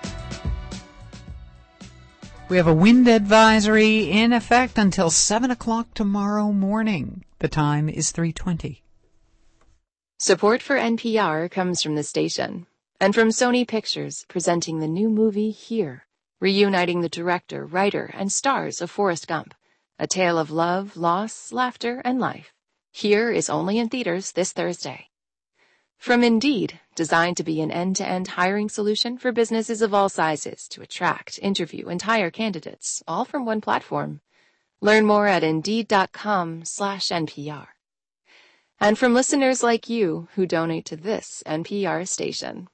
We have a wind advisory in effect until 7 o'clock tomorrow morning. The time is 3:20. Support for NPR comes from the station and from Sony Pictures, presenting the new movie Here, reuniting the director, writer, and stars of Forrest Gump, a tale of love, loss, laughter, and life. Here is only in theaters this Thursday. From Indeed, designed to be an end-to-end hiring solution for businesses of all sizes to attract, interview, and hire candidates, all from one platform. Learn more at Indeed.com/NPR. And from listeners like you who donate to this NPR station.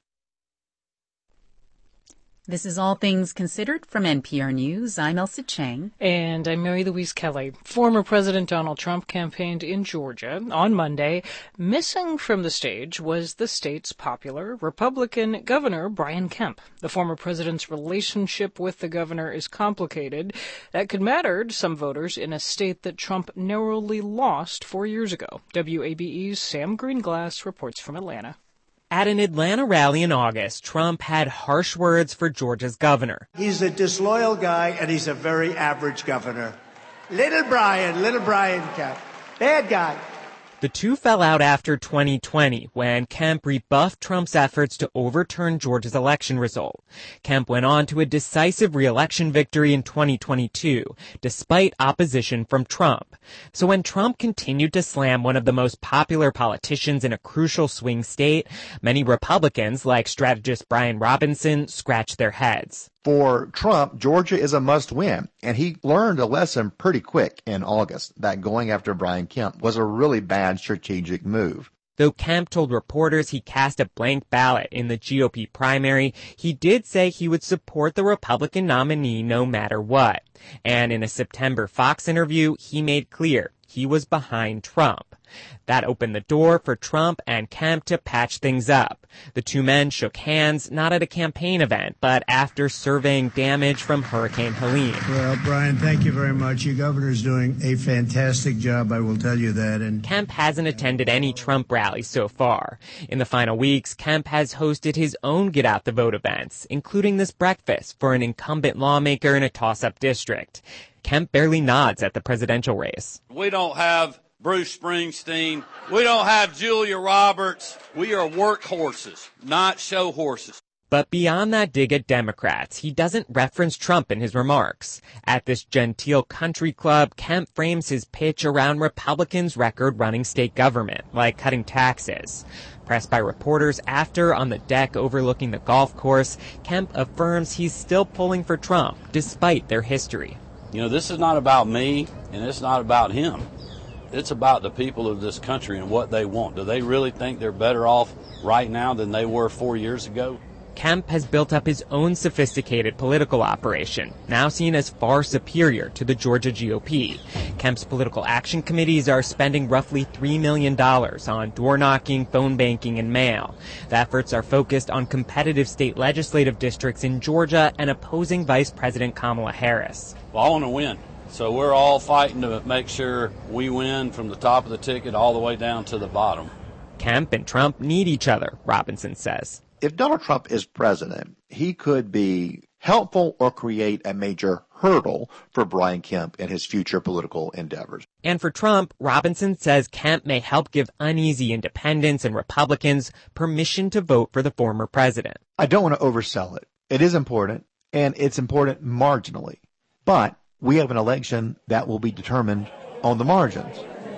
This is All Things Considered from NPR News. I'm Elsa Chang. And I'm Mary Louise Kelly. Former President Donald Trump campaigned in Georgia on Monday. Missing from the stage was the state's popular Republican governor, Brian Kemp. The former president's relationship with the governor is complicated. That could matter to some voters in a state that Trump narrowly lost 4 years ago. WABE's Sam Greenglass reports from Atlanta. At an Atlanta rally in August, Trump had harsh words for Georgia's governor. He's a disloyal guy, and he's a very average governor. Little Brian Kemp. Bad guy. The two fell out after 2020, when Kemp rebuffed Trump's efforts to overturn Georgia's election result. Kemp went on to a decisive re-election victory in 2022, despite opposition from Trump. So when Trump continued to slam one of the most popular politicians in a crucial swing state, many Republicans, like strategist Brian Robinson, scratched their heads. For Trump, Georgia is a must-win, and he learned a lesson pretty quick in August that going after Brian Kemp was a really bad strategic move. Though Kemp told reporters he cast a blank ballot in the GOP primary, he did say he would support the Republican nominee no matter what. And in a September Fox interview, he made clear he was behind Trump. That opened the door for Trump and Kemp to patch things up. The two men shook hands, not at a campaign event, but after surveying damage from Hurricane Helene. Well, Brian, thank you very much. Your governor's doing a fantastic job, I will tell you that. And Kemp hasn't attended any Trump rallies so far. In the final weeks, Kemp has hosted his own Get Out the Vote events, including this breakfast for an incumbent lawmaker in a toss-up district. Kemp barely nods at the presidential race. We don't have Bruce Springsteen. We don't have Julia Roberts. We are workhorses, not show horses. But beyond that dig at Democrats, he doesn't reference Trump in his remarks. At this genteel country club, Kemp frames his pitch around Republicans' record running state government, like cutting taxes. Pressed by reporters after on the deck overlooking the golf course, Kemp affirms he's still pulling for Trump, despite their history. You know, this is not about me, and it's not about him. It's about the people of this country and what they want. Do they really think they're better off right now than they were 4 years ago? Kemp has built up his own sophisticated political operation, now seen as far superior to the Georgia GOP. Kemp's political action committees are spending roughly $3 million on door-knocking, phone banking, and mail. The efforts are focused on competitive state legislative districts in Georgia and opposing Vice President Kamala Harris. Well, I want to win. So we're all fighting to make sure we win from the top of the ticket all the way down to the bottom. Kemp and Trump need each other, Robinson says. If Donald Trump is president, he could be helpful or create a major hurdle for Brian Kemp in his future political endeavors. And for Trump, Robinson says Kemp may help give uneasy independents and Republicans permission to vote for the former president. I don't want to oversell it. It is important, and it's important marginally. But we have an election that will be determined on the margins.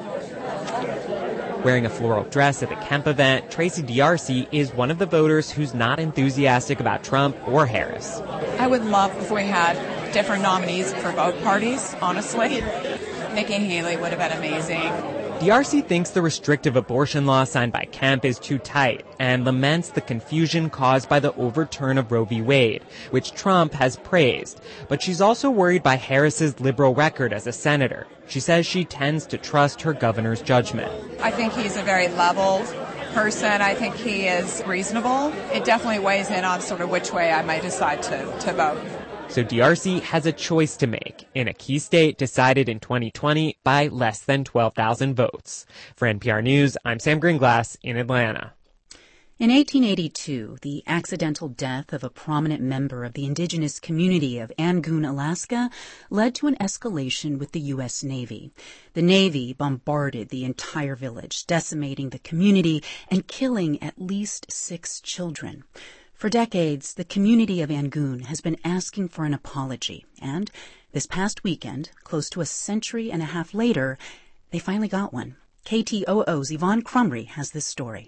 Wearing a floral dress at the Kemp event, Tracy D'Arcy is one of the voters who's not enthusiastic about Trump or Harris. I would love if we had different nominees for both parties, honestly. Nikki Haley would have been amazing. D'Arcy thinks the restrictive abortion law signed by Kemp is too tight and laments the confusion caused by the overturn of Roe v. Wade, which Trump has praised. But she's also worried by Harris's liberal record as a senator. She says she tends to trust her governor's judgment. I think he's a very leveled person. I think he is reasonable. It definitely weighs in on sort of which way I might decide to vote. So D'Arcy has a choice to make in a key state decided in 2020 by less than 12,000 votes. For NPR News, I'm Sam Greenglass in Atlanta. In 1882, the accidental death of a prominent member of the indigenous community of Angoon, Alaska, led to an escalation with the U.S. Navy. The Navy bombarded the entire village, decimating the community and killing at least 6 children. For decades, the community of Angoon has been asking for an apology, and this past weekend, close to a century and a half later, they finally got one. KTOO's Yvonne Crumry has this story.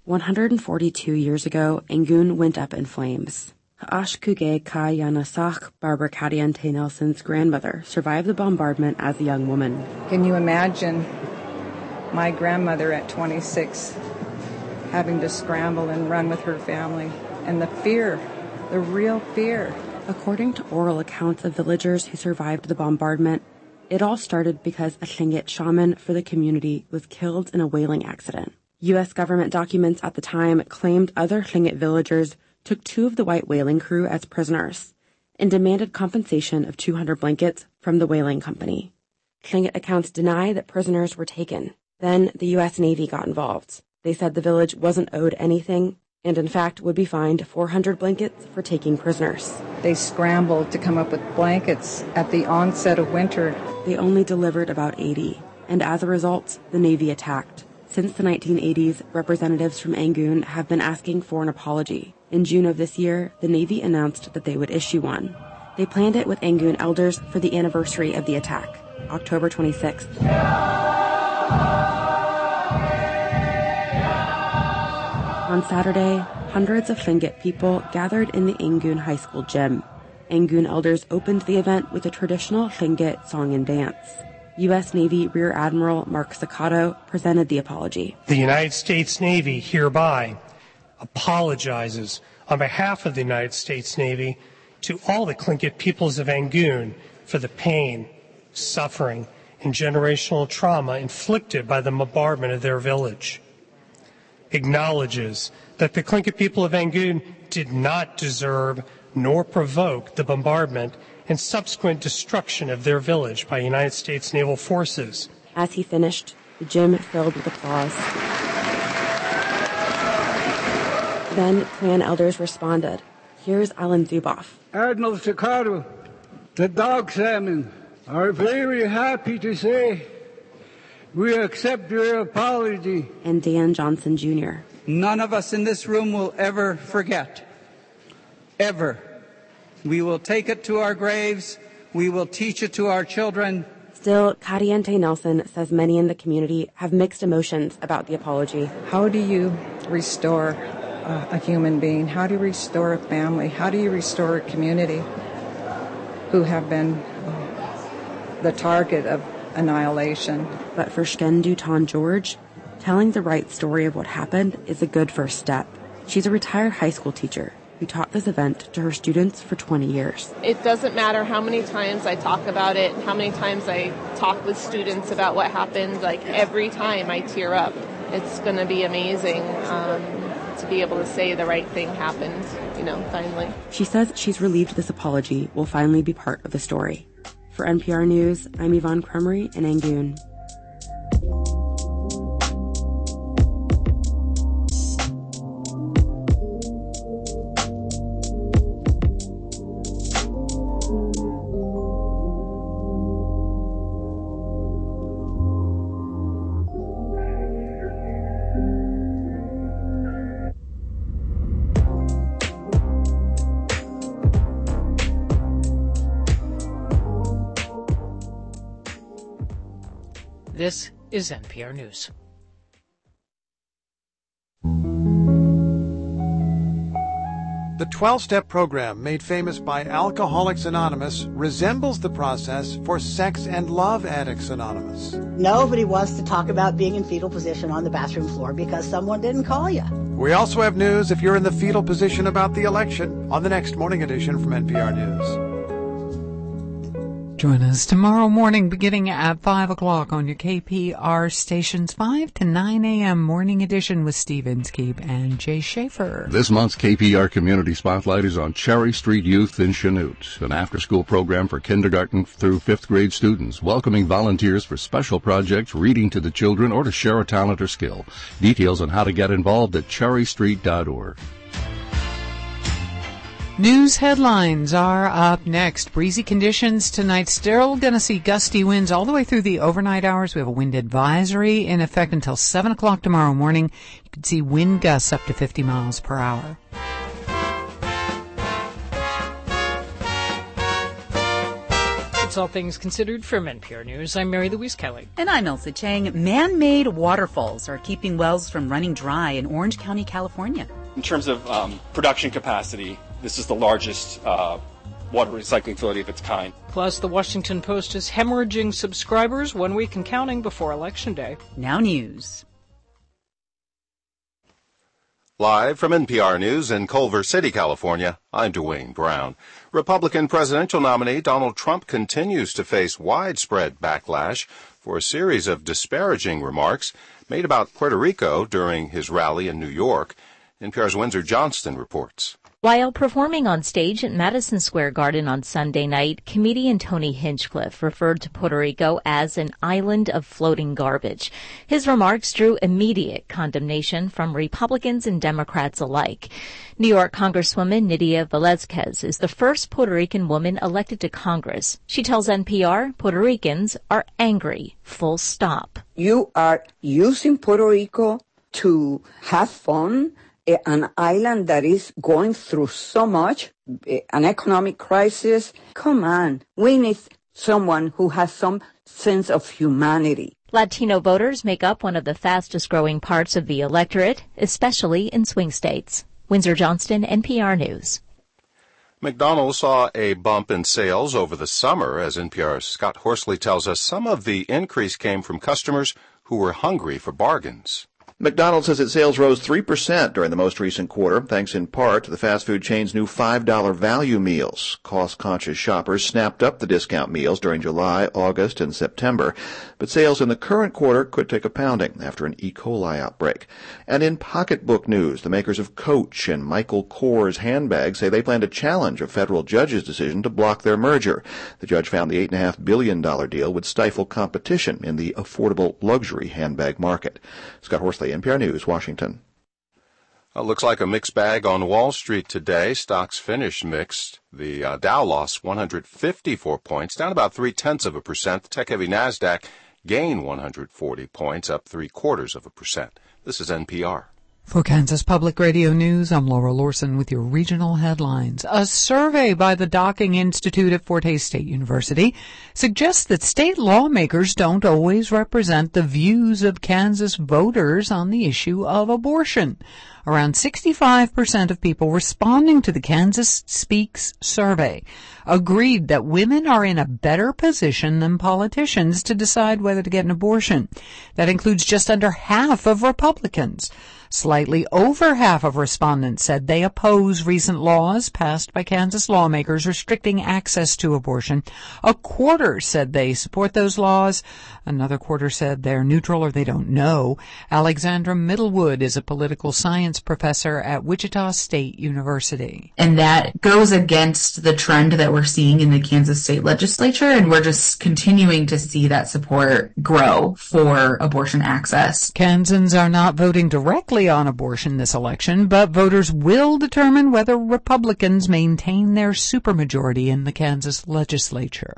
142 years ago, Angoon went up in flames. Ha'ashkuge Ka Yanasach, Barbara Cadiante Nelson's grandmother, survived the bombardment as a young woman. Can you imagine my grandmother at 26 having to scramble and run with her family? And the fear, the real fear. According to oral accounts of villagers who survived the bombardment, it all started because a Tlingit shaman for the community was killed in a whaling accident. U.S. government documents at the time claimed other Tlingit villagers took 2 of the white whaling crew as prisoners and demanded compensation of 200 blankets from the whaling company. Tlingit accounts deny that prisoners were taken. Then the U.S. Navy got involved. They said the village wasn't owed anything and in fact would be fined 400 blankets for taking prisoners. They scrambled to come up with blankets at the onset of winter. They only delivered about 80, and as a result, the Navy attacked. Since the 1980s, representatives from Angoon have been asking for an apology. In June of this year, the Navy announced that they would issue one. They planned it with Angoon elders for the anniversary of the attack, October 26th. On Saturday, hundreds of Tlingit people gathered in the Angoon High School gym. Angoon elders opened the event with a traditional Tlingit song and dance. U.S. Navy Rear Admiral Mark Sakato presented the apology. The United States Navy hereby apologizes on behalf of the United States Navy to all the Tlingit peoples of Angoon for the pain, suffering, and generational trauma inflicted by the bombardment of their village. Acknowledges that the Tlingit people of Angoon did not deserve nor provoke the bombardment and subsequent destruction of their village by United States naval forces. As he finished, the gym filled with applause. Then clan elders responded. Here's Alan Zuboff. Admiral Sakato, the Dog Salmon are very happy to say we accept your apology. And Dan Johnson Jr. None of us in this room will ever forget. Ever. We will take it to our graves. We will teach it to our children. Still, Kadiente Nelson says many in the community have mixed emotions about the apology. How do you restore a human being? How do you restore a family? How do you restore a community who have been the target of annihilation? But for Shken Duton George, telling the right story of what happened is a good first step. She's a retired high school teacher who taught this event to her students for 20 years. It doesn't matter how many times I talk about it, how many times I talk with students about what happened, like every time I tear up. It's going to be amazing to be able to say the right thing happened, finally. She says she's relieved this apology will finally be part of the story. For NPR News, I'm Yvonne Cremery in Angoon. This is NPR News. The 12-step program made famous by Alcoholics Anonymous resembles the process for Sex and Love Addicts Anonymous. Nobody wants to talk about being in fetal position on the bathroom floor because someone didn't call you. We also have news if you're in the fetal position about the election on the next morning edition from NPR News. Join us tomorrow morning beginning at 5 o'clock on your KPR stations, 5 to 9 a.m. morning edition with Steve Inskeep and Jay Schaefer. This month's KPR Community Spotlight is on Cherry Street Youth in Chanute, an after-school program for kindergarten through 5th grade students, welcoming volunteers for special projects, reading to the children, or to share a talent or skill. Details on how to get involved at cherrystreet.org. News headlines are up next. Breezy conditions tonight. Still going to see gusty winds all the way through the overnight hours. We have a wind advisory in effect until 7 o'clock tomorrow morning. You can see wind gusts up to 50 miles per hour. That's all things considered from NPR News. I'm Mary Louise Kelly. And I'm Elsa Chang. Man-made waterfalls are keeping wells from running dry in Orange County, California. In terms of production capacity, this is the largest water recycling facility of its kind. Plus, the Washington Post is hemorrhaging subscribers 1 week and counting before Election Day. Now news. Live from NPR News in Culver City, California, I'm Dwayne Brown. Republican presidential nominee Donald Trump continues to face widespread backlash for a series of disparaging remarks made about Puerto Rico during his rally in New York. NPR's Windsor Johnston reports. While performing on stage at Madison Square Garden on Sunday night, comedian Tony Hinchcliffe referred to Puerto Rico as an island of floating garbage. His remarks drew immediate condemnation from Republicans and Democrats alike. New York Congresswoman Nydia Velázquez is the first Puerto Rican woman elected to Congress. She tells NPR Puerto Ricans are angry, full stop. You are using Puerto Rico to have fun, an island that is going through so much, an economic crisis. Come on, we need someone who has some sense of humanity. Latino voters make up one of the fastest growing parts of the electorate, especially in swing states. Windsor Johnston, NPR News. McDonald's saw a bump in sales over the summer. As NPR's Scott Horsley tells us, some of the increase came from customers who were hungry for bargains. McDonald's says its sales rose 3% during the most recent quarter, thanks in part to the fast food chain's new $5 value meals. Cost-conscious shoppers snapped up the discount meals during July, August, and September, but sales in the current quarter could take a pounding after an E. coli outbreak. And in pocketbook news, the makers of Coach and Michael Kors handbags say they plan to challenge a federal judge's decision to block their merger. The judge found the $8.5 billion deal would stifle competition in the affordable luxury handbag market. Scott Horsley, NPR News, Washington. Looks like a mixed bag on Wall Street today. Stocks finished mixed. The Dow lost 154 points, down about 0.3%. The tech-heavy NASDAQ gained 140 points, up 0.75%. This is NPR. For Kansas Public Radio News, I'm Laura Lorson with your regional headlines. A survey by the Docking Institute at Fort Hays State University suggests that state lawmakers don't always represent the views of Kansas voters on the issue of abortion. Around 65% of people responding to the Kansas Speaks survey agreed that women are in a better position than politicians to decide whether to get an abortion. That includes just under half of Republicans. Slightly over half of respondents said they oppose recent laws passed by Kansas lawmakers restricting access to abortion. A quarter said they support those laws. Another quarter said they're neutral or they don't know. Alexandra Middlewood is a political science professor at Wichita State University. And that goes against the trend that we're seeing in the Kansas State Legislature, and we're just continuing to see that support grow for abortion access. Kansans are not voting directly on abortion this election, but voters will determine whether Republicans maintain their supermajority in the Kansas legislature.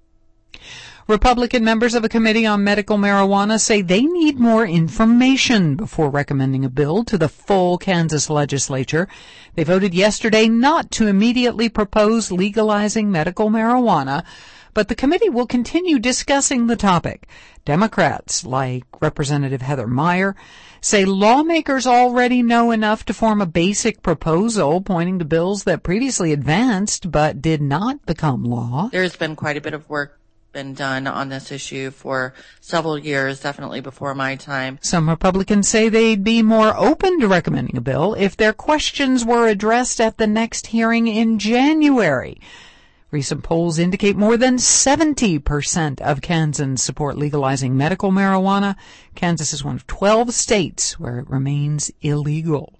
Republican members of a committee on medical marijuana say they need more information before recommending a bill to the full Kansas legislature. They voted yesterday not to immediately propose legalizing medical marijuana, but the committee will continue discussing the topic. Democrats, like Representative Heather Meyer, say lawmakers already know enough to form a basic proposal pointing to bills that previously advanced but did not become law. There's been quite a bit of work been done on this issue for several years, definitely before my time. Some Republicans say they'd be more open to recommending a bill if their questions were addressed at the next hearing in January. Recent polls indicate more than 70% of Kansans support legalizing medical marijuana. Kansas is one of 12 states where it remains illegal.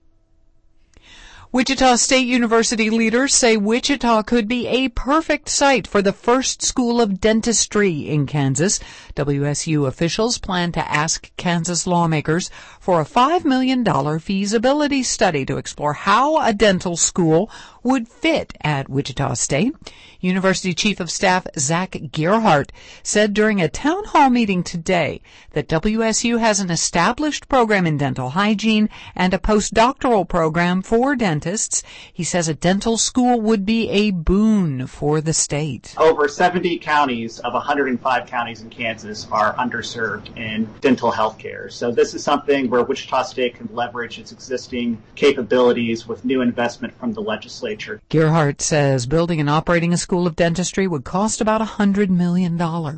Wichita State University leaders say Wichita could be a perfect site for the first school of dentistry in Kansas. WSU officials plan to ask Kansas lawmakers for a $5 million feasibility study to explore how a dental school would fit at Wichita State. University Chief of Staff Zach Gearhart said during a town hall meeting today that WSU has an established program in dental hygiene and a postdoctoral program for dentists. He says a dental school would be a boon for the state. Over 70 counties of 105 counties in Kansas are underserved in dental health care. So this is something where Wichita State can leverage its existing capabilities with new investment from the legislature. Gearhart says building and operating a school of dentistry would cost about $100 million.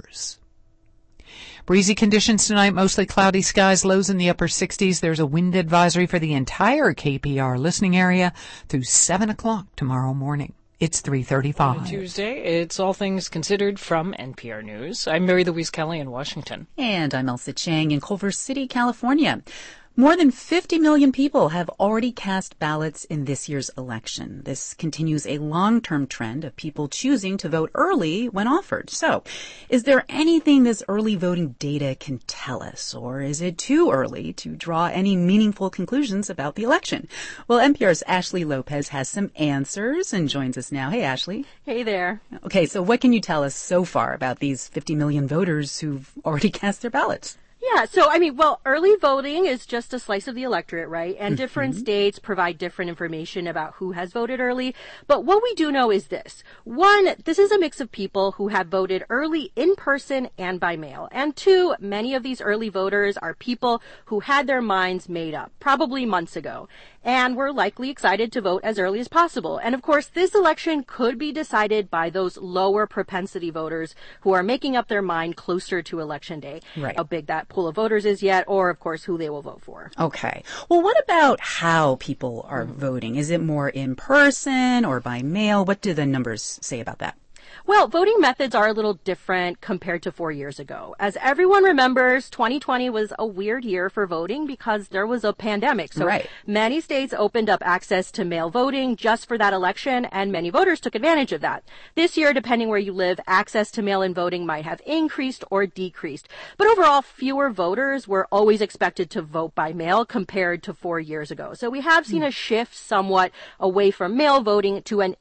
Breezy conditions tonight, mostly cloudy skies, lows in the upper 60s. There's a wind advisory for the entire KPR listening area through 7 o'clock tomorrow morning. It's 3:35. Tuesday, it's All Things Considered from NPR News. I'm Mary Louise Kelly in Washington. And I'm Elsa Chang in Culver City, California. More than 50 million people have already cast ballots in this year's election. This continues a long-term trend of people choosing to vote early when offered. So, is there anything this early voting data can tell us, or is it too early to draw any meaningful conclusions about the election? Well, NPR's Ashley Lopez has some answers and joins us now. Hey, Ashley. Hey there. Okay, so what can you tell us so far about these 50 million voters who've already cast their ballots? Yeah, so, early voting is just a slice of the electorate, right? And different states provide different information about who has voted early. But what we do know is this. One, this is a mix of people who have voted early in person and by mail. And two, many of these early voters are people who had their minds made up, probably months ago. and we're likely excited to vote as early as possible. And of course, this election could be decided by those lower propensity voters who are making up their mind closer to Election Day. Right. How big that pool of voters is yet, or of course, who they will vote for. Okay. Well, what about how people are voting? Is it more in person or by mail? What do the numbers say about that? Well, voting methods are a little different compared to 4 years ago. As everyone remembers, 2020 was a weird year for voting because there was a pandemic. So many states opened up access to mail voting just for that election, and many voters took advantage of that. This year, depending where you live, access to mail-in voting might have increased or decreased. But overall, fewer voters were always expected to vote by mail compared to 4 years ago. So we have seen a shift somewhat away from mail voting to an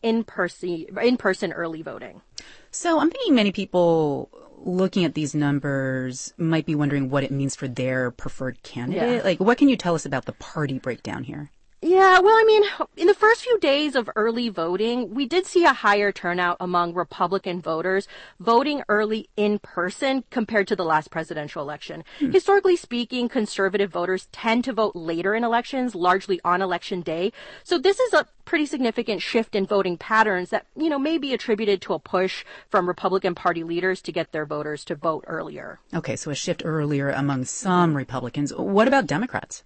in-person early voting. So I'm thinking many people looking at these numbers might be wondering what it means for their preferred candidate. Yeah. Like, what can you tell us about the party breakdown here? Yeah, well, I mean, in the first few days of early voting, we did see a higher turnout among Republican voters voting early in person compared to the last presidential election. Historically speaking, conservative voters tend to vote later in elections, largely on Election Day. So this is a pretty significant shift in voting patterns that, may be attributed to a push from Republican Party leaders to get their voters to vote earlier. Okay, so a shift earlier among some Republicans. What about Democrats?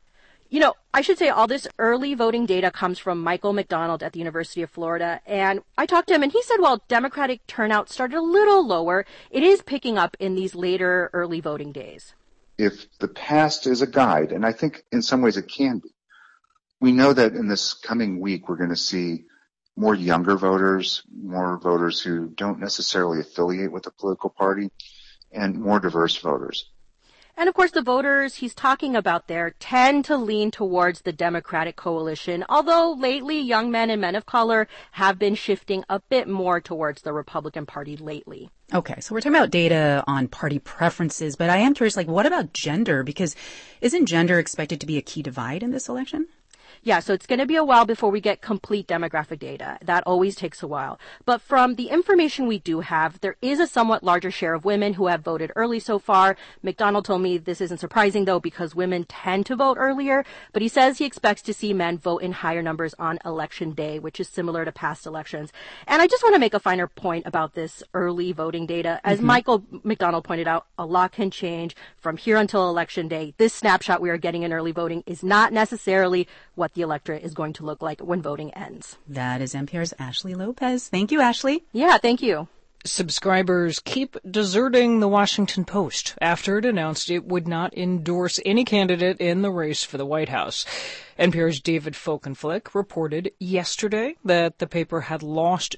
I should say all this early voting data comes from Michael McDonald at the University of Florida. And I talked to him and he said while Democratic turnout started a little lower, it is picking up in these later early voting days. If the past is a guide, and I think in some ways it can be, we know that in this coming week we're going to see more younger voters, more voters who don't necessarily affiliate with a political party, and more diverse voters. And of course, the voters he's talking about there tend to lean towards the Democratic coalition, although lately young men and men of color have been shifting a bit more towards the Republican Party lately. Okay, so we're talking about data on party preferences, but I am curious, what about gender? Because isn't gender expected to be a key divide in this election? Yeah, so it's going to be a while before we get complete demographic data. That always takes a while. But from the information we do have, there is a somewhat larger share of women who have voted early so far. McDonald told me this isn't surprising, though, because women tend to vote earlier. But he says he expects to see men vote in higher numbers on Election Day, which is similar to past elections. And I just want to make a finer point about this early voting data. As Michael McDonald pointed out, a lot can change from here until Election Day. This snapshot we are getting in early voting is not necessarily what the electorate is going to look like when voting ends. That is NPR's Ashley Lopez. Thank you, Ashley. Yeah, thank you. Subscribers keep deserting the Washington Post after it announced it would not endorse any candidate in the race for the White House. NPR's David Folkenflik reported yesterday that the paper had lost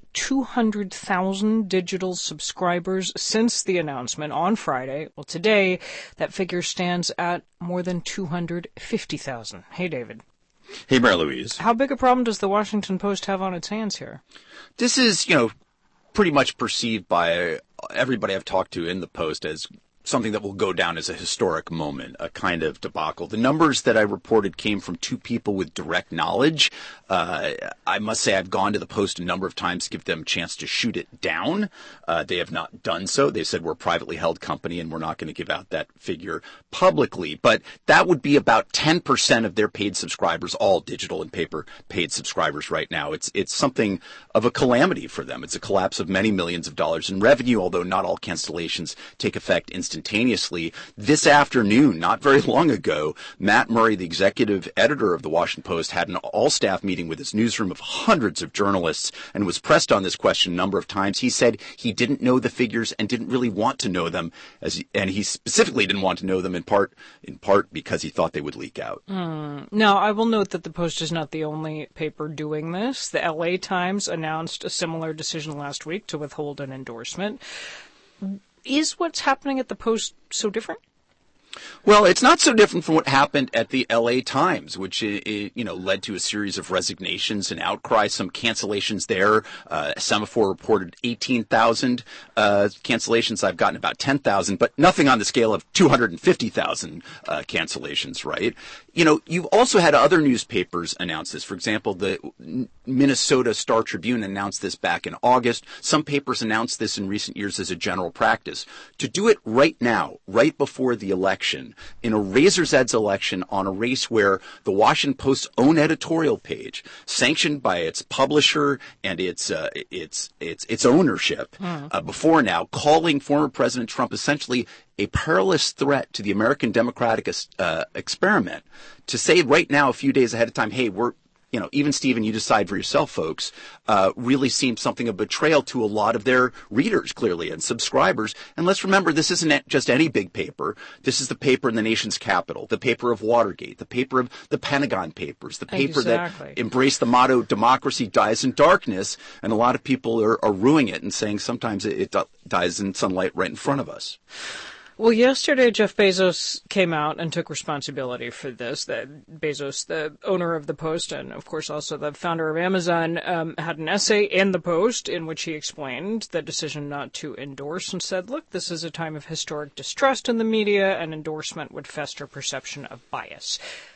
200,000 digital subscribers since the announcement on Friday. Well, today, that figure stands at more than 250,000. Hey, David. Hey, Mary Louise. How big a problem does the Washington Post have on its hands here? This is, pretty much perceived by everybody I've talked to in the Post as something that will go down as a historic moment, a kind of debacle. The numbers that I reported came from two people with direct knowledge. I must say I've gone to the Post a number of times to give them a chance to shoot it down. They have not done so. They said we're a privately held company and we're not going to give out that figure publicly. But that would be about 10% of their paid subscribers, all digital and paper paid subscribers right now. It's something of a calamity for them. It's a collapse of many millions of dollars in revenue, although not all cancellations take effect instantaneously. This afternoon, not very long ago, Matt Murray, the executive editor of the Washington Post, had an all-staff meeting with his newsroom of hundreds of journalists and was pressed on this question a number of times. He said he didn't know the figures and didn't really want to know them, and he specifically didn't want to know them in part because he thought they would leak out. Now, I will note that the Post is not the only paper doing this. The LA Times announced a similar decision last week to withhold an endorsement. Is what's happening at the Post so different? Well, it's not so different from what happened at the LA Times, which, led to a series of resignations and outcry, some cancellations there. Semaphore reported 18,000 cancellations. I've gotten about 10,000, but nothing on the scale of 250,000 cancellations, right? You've also had other newspapers announce this. For example, the Minnesota Star Tribune announced this back in August. Some papers announced this in recent years as a general practice. To do it right now, right before the election, in a razor's edge election on a race where the Washington Post's own editorial page, sanctioned by its publisher and its ownership before now, calling former President Trump essentially a perilous threat to the American democratic experiment, to say right now, a few days ahead of time, hey, even Stephen, you decide for yourself, folks, really seems something of betrayal to a lot of their readers, clearly, and subscribers. And let's remember, this isn't just any big paper. This is the paper in the nation's capital, the paper of Watergate, the paper of the Pentagon Papers, the paper that embraced the motto, democracy dies in darkness. And a lot of people are ruining it and saying sometimes it dies in sunlight right in front of us. Well, yesterday, Jeff Bezos came out and took responsibility for this. Bezos, the owner of the Post and, of course, also the founder of Amazon, had an essay in the Post in which he explained the decision not to endorse and said, look, this is a time of historic distrust in the media, and endorsement would fester perception of bias.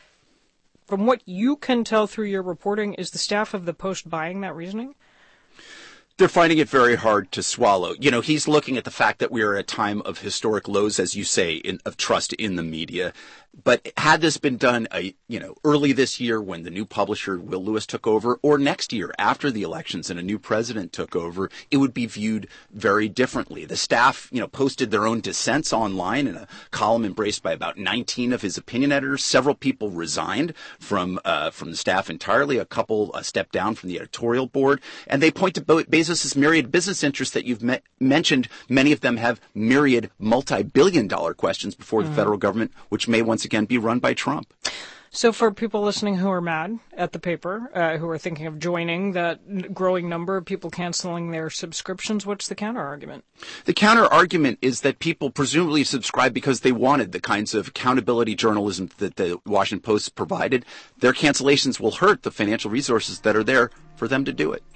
From what you can tell through your reporting, is the staff of the Post buying that reasoning? They're finding it very hard to swallow. He's looking at the fact that we are at a time of historic lows, as you say, of trust in the media. But had this been done, early this year when the new publisher, Will Lewis, took over, or next year after the elections and a new president took over, it would be viewed very differently. The staff, posted their own dissents online in a column embraced by about 19 of his opinion editors. Several people resigned from the staff entirely. A couple stepped down from the editorial board. And they point to Bezos' myriad business interests that you've mentioned. Many of them have myriad multi-billion-dollar questions before the federal government, which may once again be run by Trump. So for people listening who are mad at the paper, who are thinking of joining that growing number of people canceling their subscriptions, what's the counter-argument? The counter-argument is that people presumably subscribe because they wanted the kinds of accountability journalism that the Washington Post provided. Their cancellations will hurt the financial resources that are there for them to do it.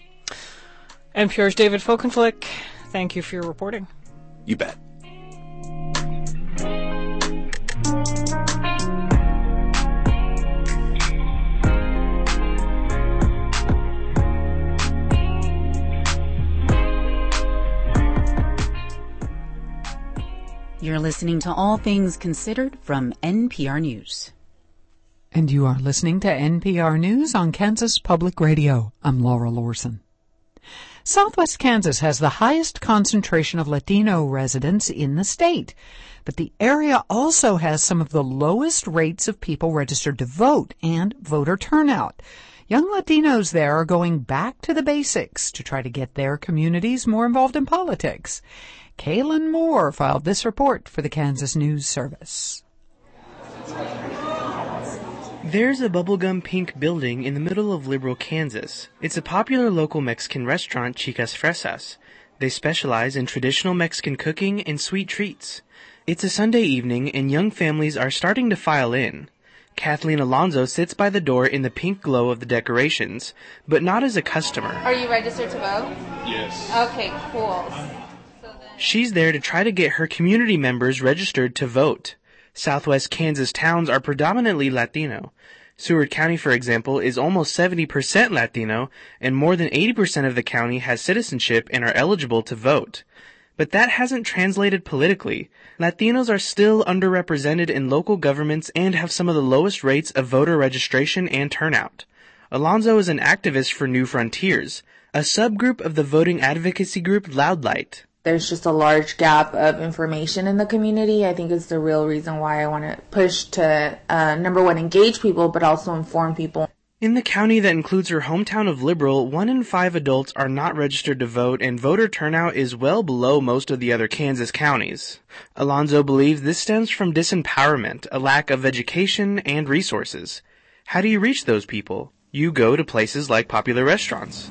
NPR's David Folkenflik, thank you for your reporting. You bet. You're listening to All Things Considered from NPR News. And you are listening to NPR News on Kansas Public Radio. I'm Laura Lorson. Southwest Kansas has the highest concentration of Latino residents in the state, but the area also has some of the lowest rates of people registered to vote and voter turnout. Young Latinos there are going back to the basics to try to get their communities more involved in politics. Kaylin Moore filed this report for the Kansas News Service. There's a bubblegum pink building in the middle of liberal Kansas. It's a popular local Mexican restaurant, Chicas Fresas. They specialize in traditional Mexican cooking and sweet treats. It's a Sunday evening and young families are starting to file in. Kathleen Alonso sits by the door in the pink glow of the decorations, but not as a customer. Are you registered to vote? Yes. Okay, cool. She's there to try to get her community members registered to vote. Southwest Kansas towns are predominantly Latino. Seward County, for example, is almost 70% Latino, and more than 80% of the county has citizenship and are eligible to vote. But that hasn't translated politically. Latinos are still underrepresented in local governments and have some of the lowest rates of voter registration and turnout. Alonso is an activist for New Frontiers, a subgroup of the voting advocacy group Loudlight. There's just a large gap of information in the community. I think it's the real reason why I want to push to, number one, engage people, but also inform people. In the county that includes her hometown of Liberal, 1 in 5 adults are not registered to vote, and voter turnout is well below most of the other Kansas counties. Alonso believes this stems from disempowerment, a lack of education and resources. How do you reach those people? You go to places like popular restaurants.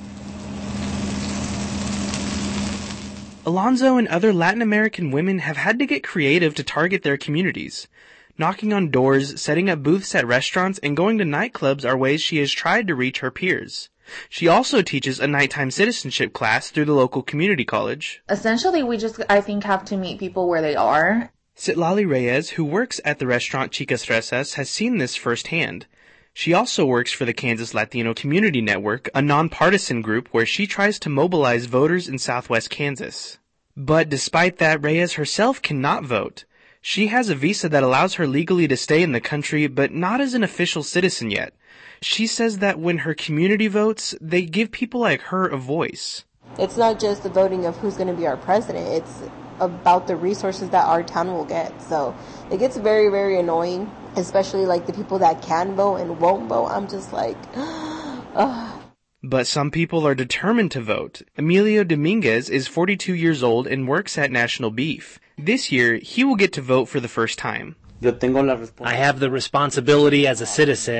Alonso and other Latin American women have had to get creative to target their communities. Knocking on doors, setting up booths at restaurants, and going to nightclubs are ways she has tried to reach her peers. She also teaches a nighttime citizenship class through the local community college. Essentially, we just, I think, have to meet people where they are. Citlali Reyes, who works at the restaurant Chicas Fresas, has seen this firsthand. She also works for the Kansas Latino Community Network, a nonpartisan group where she tries to mobilize voters in southwest Kansas. But despite that, Reyes herself cannot vote. She has a visa that allows her legally to stay in the country, but not as an official citizen yet. She says that when her community votes, they give people like her a voice. It's not just the voting of who's going to be our president. It's about the resources that our town will get. So it gets very, very annoying, especially like the people that can vote and won't vote. I'm just like, ugh. But some people are determined to vote. Emilio Dominguez is 42 years old and works at National Beef. This year, he will get to vote for the first time. I have the responsibility as a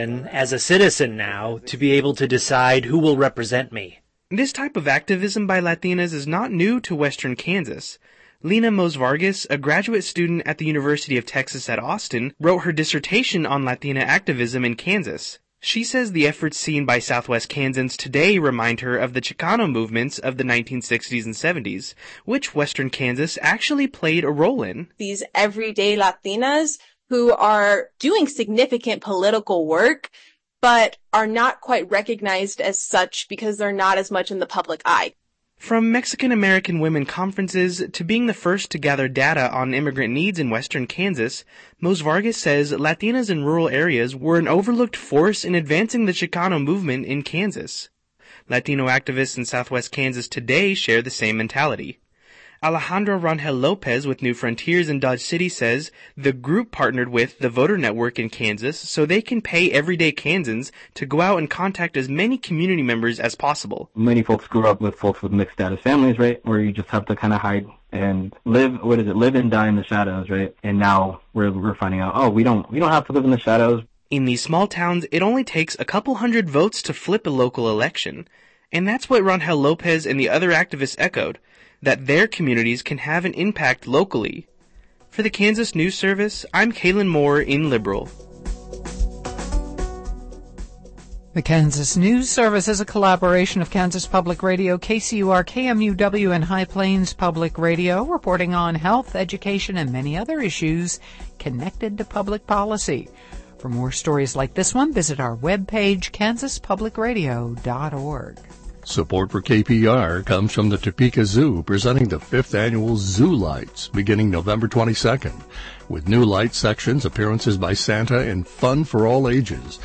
citizen now, to be able to decide who will represent me. This type of activism by Latinas is not new to western Kansas. Lena Mos Vargas, a graduate student at the University of Texas at Austin, wrote her dissertation on Latina activism in Kansas. She says the efforts seen by Southwest Kansans today remind her of the Chicano movements of the 1960s and 70s, which western Kansas actually played a role in. These everyday Latinas who are doing significant political work, but are not quite recognized as such because they're not as much in the public eye. From Mexican-American women conferences to being the first to gather data on immigrant needs in western Kansas, Mos Vargas says Latinas in rural areas were an overlooked force in advancing the Chicano movement in Kansas. Latino activists in southwest Kansas today share the same mentality. Alejandro Rangel Lopez with New Frontiers in Dodge City says the group partnered with the Voter Network in Kansas so they can pay everyday Kansans to go out and contact as many community members as possible. Many folks grew up with folks with mixed status families, right, where you just have to kind of hide and live and die in the shadows, right? And now we're finding out, we don't have to live in the shadows. In these small towns, it only takes a couple hundred votes to flip a local election. And that's what Rangel Lopez and the other activists echoed, that their communities can have an impact locally. For the Kansas News Service, I'm Kaylin Moore in Liberal. The Kansas News Service is a collaboration of Kansas Public Radio, KCUR, KMUW, and High Plains Public Radio, reporting on health, education, and many other issues connected to public policy. For more stories like this one, visit our webpage, kansaspublicradio.org. Support for KPR comes from the Topeka Zoo, presenting the 5th annual Zoo Lights, beginning November 22nd, with new light sections, appearances by Santa, and fun for all ages.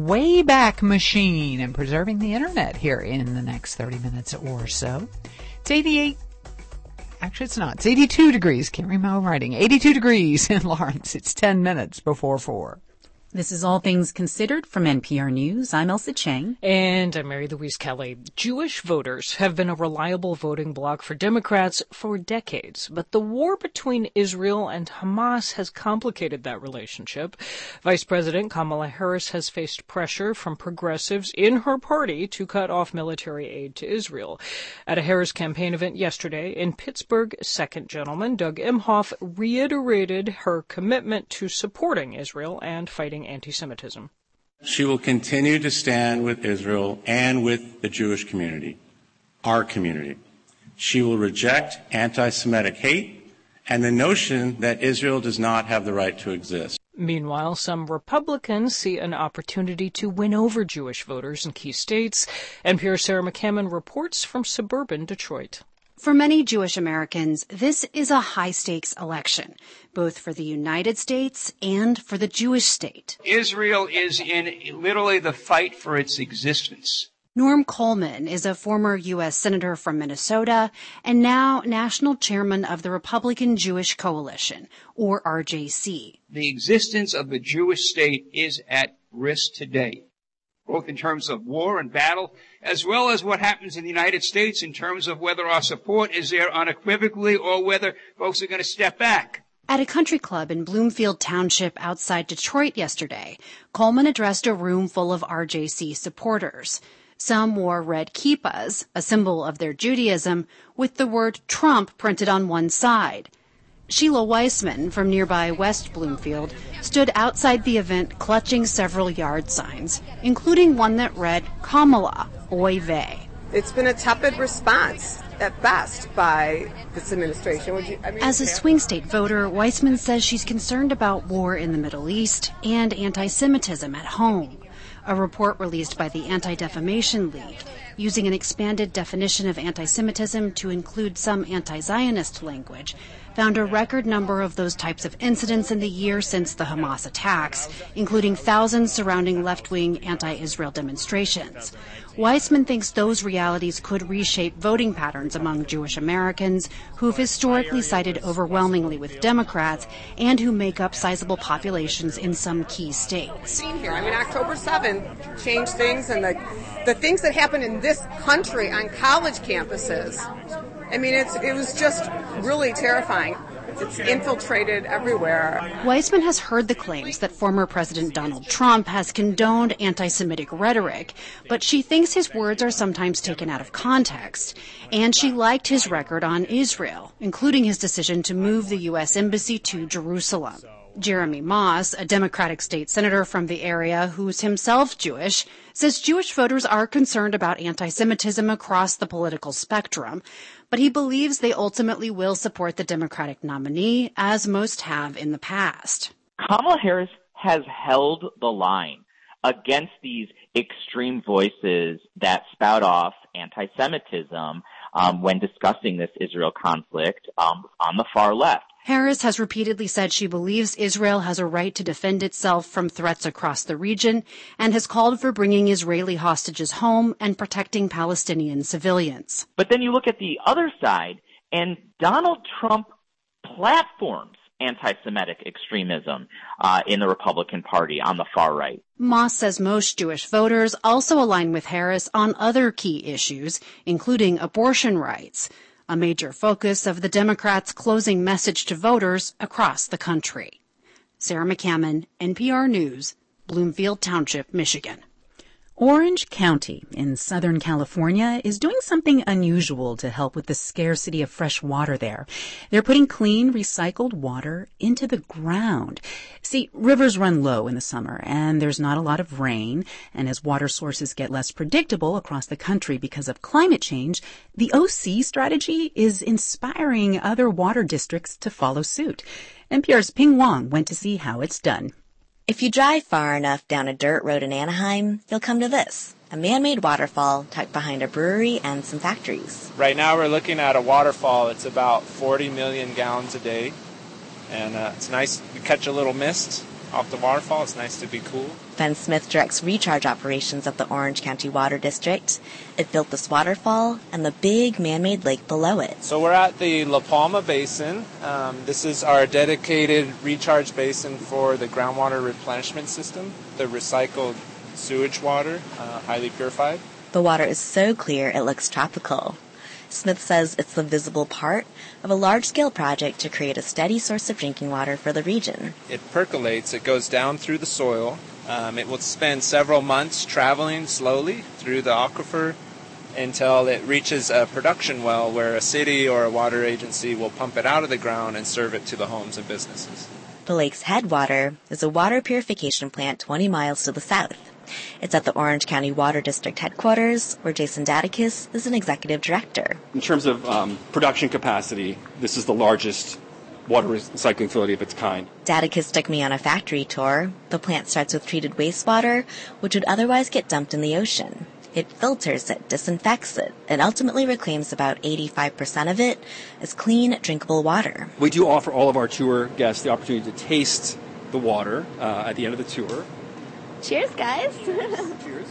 Wayback Machine and preserving the internet here in the next 30 minutes or so. It's 88. Actually, it's not. It's 82 degrees. Can't read my own writing. 82 degrees in Lawrence. It's 10 minutes before 4. This is All Things Considered from NPR News. I'm Elsa Chang. And I'm Mary Louise Kelly. Jewish voters have been a reliable voting bloc for Democrats for decades, but the war between Israel and Hamas has complicated that relationship. Vice President Kamala Harris has faced pressure from progressives in her party to cut off military aid to Israel. At a Harris campaign event yesterday in Pittsburgh, Second Gentleman Doug Emhoff reiterated her commitment to supporting Israel and fighting anti-Semitism. She will continue to stand with Israel and with the Jewish community, our community. She will reject anti-Semitic hate and the notion that Israel does not have the right to exist. Meanwhile, some Republicans see an opportunity to win over Jewish voters in key states. NPR's Sarah McCammon reports from suburban Detroit. For many Jewish Americans, this is a high-stakes election, both for the United States and for the Jewish state. Israel is in literally the fight for its existence. Norm Coleman is a former U.S. Senator from Minnesota and now national chairman of the Republican Jewish Coalition, or RJC. The existence of the Jewish state is at risk today, both in terms of war and battle, as well as what happens in the United States in terms of whether our support is there unequivocally or whether folks are going to step back. At a country club in Bloomfield Township outside Detroit yesterday, Coleman addressed a room full of RJC supporters. Some wore red kippahs, a symbol of their Judaism, with the word Trump printed on one side. Sheila Weissman from nearby West Bloomfield stood outside the event clutching several yard signs, including one that read, Kamala, oy vey. It's been a tepid response, at best, by this administration. As a swing state voter, Weissman says she's concerned about war in the Middle East and anti-Semitism at home. A report released by the Anti-Defamation League, using an expanded definition of anti-Semitism to include some anti-Zionist language, found a record number of those types of incidents in the year since the Hamas attacks, including thousands surrounding left-wing anti-Israel demonstrations. Weissman thinks those realities could reshape voting patterns among Jewish Americans who've historically sided overwhelmingly with Democrats and who make up sizable populations in some key states. October 7th changed things, and the things that happen in this country on college campuses, it was just really terrifying. It's infiltrated everywhere. Weissman has heard the claims that former President Donald Trump has condoned anti-Semitic rhetoric, but she thinks his words are sometimes taken out of context. And she liked his record on Israel, including his decision to move the U.S. Embassy to Jerusalem. Jeremy Moss, a Democratic state senator from the area who's himself Jewish, says Jewish voters are concerned about anti-Semitism across the political spectrum, but he believes they ultimately will support the Democratic nominee, as most have in the past. Kamala Harris has held the line against these extreme voices that spout off anti-Semitism when discussing this Israel conflict on the far left. Harris has repeatedly said she believes Israel has a right to defend itself from threats across the region and has called for bringing Israeli hostages home and protecting Palestinian civilians. But then you look at the other side, and Donald Trump platforms anti-Semitic extremism in the Republican Party on the far right. Moss says most Jewish voters also align with Harris on other key issues, including abortion rights, a major focus of the Democrats' closing message to voters across the country. Sarah McCammon, NPR News, Bloomfield Township, Michigan. Orange County in Southern California is doing something unusual to help with the scarcity of fresh water there. They're putting clean, recycled water into the ground. See, rivers run low in the summer, and there's not a lot of rain. And as water sources get less predictable across the country because of climate change, the OC strategy is inspiring other water districts to follow suit. NPR's Ping Wong went to see how it's done. If you drive far enough down a dirt road in Anaheim, you'll come to this, a man-made waterfall tucked behind a brewery and some factories. Right now we're looking at a waterfall. It's about 40 million gallons a day, and it's nice. We catch a little mist off the waterfall. It's nice to be cool. Ben Smith directs recharge operations at the Orange County Water District. It built this waterfall and the big man-made lake below it. So we're at the La Palma Basin. This is our dedicated recharge basin for the groundwater replenishment system, the recycled sewage water, highly purified. The water is so clear it looks tropical. Smith says it's the visible part of a large-scale project to create a steady source of drinking water for the region. It percolates, it goes down through the soil. It will spend several months traveling slowly through the aquifer until it reaches a production well where a city or a water agency will pump it out of the ground and serve it to the homes and businesses. The lake's headwater is a water purification plant 20 miles to the south. It's at the Orange County Water District headquarters, where Jason Dadakis is an executive director. In terms of production capacity, this is the largest water recycling facility of its kind. Dadakis took me on a factory tour. The plant starts with treated wastewater, which would otherwise get dumped in the ocean. It filters it, disinfects it, and ultimately reclaims about 85% of it as clean, drinkable water. We do offer all of our tour guests the opportunity to taste the water at the end of the tour. Cheers, guys. Cheers.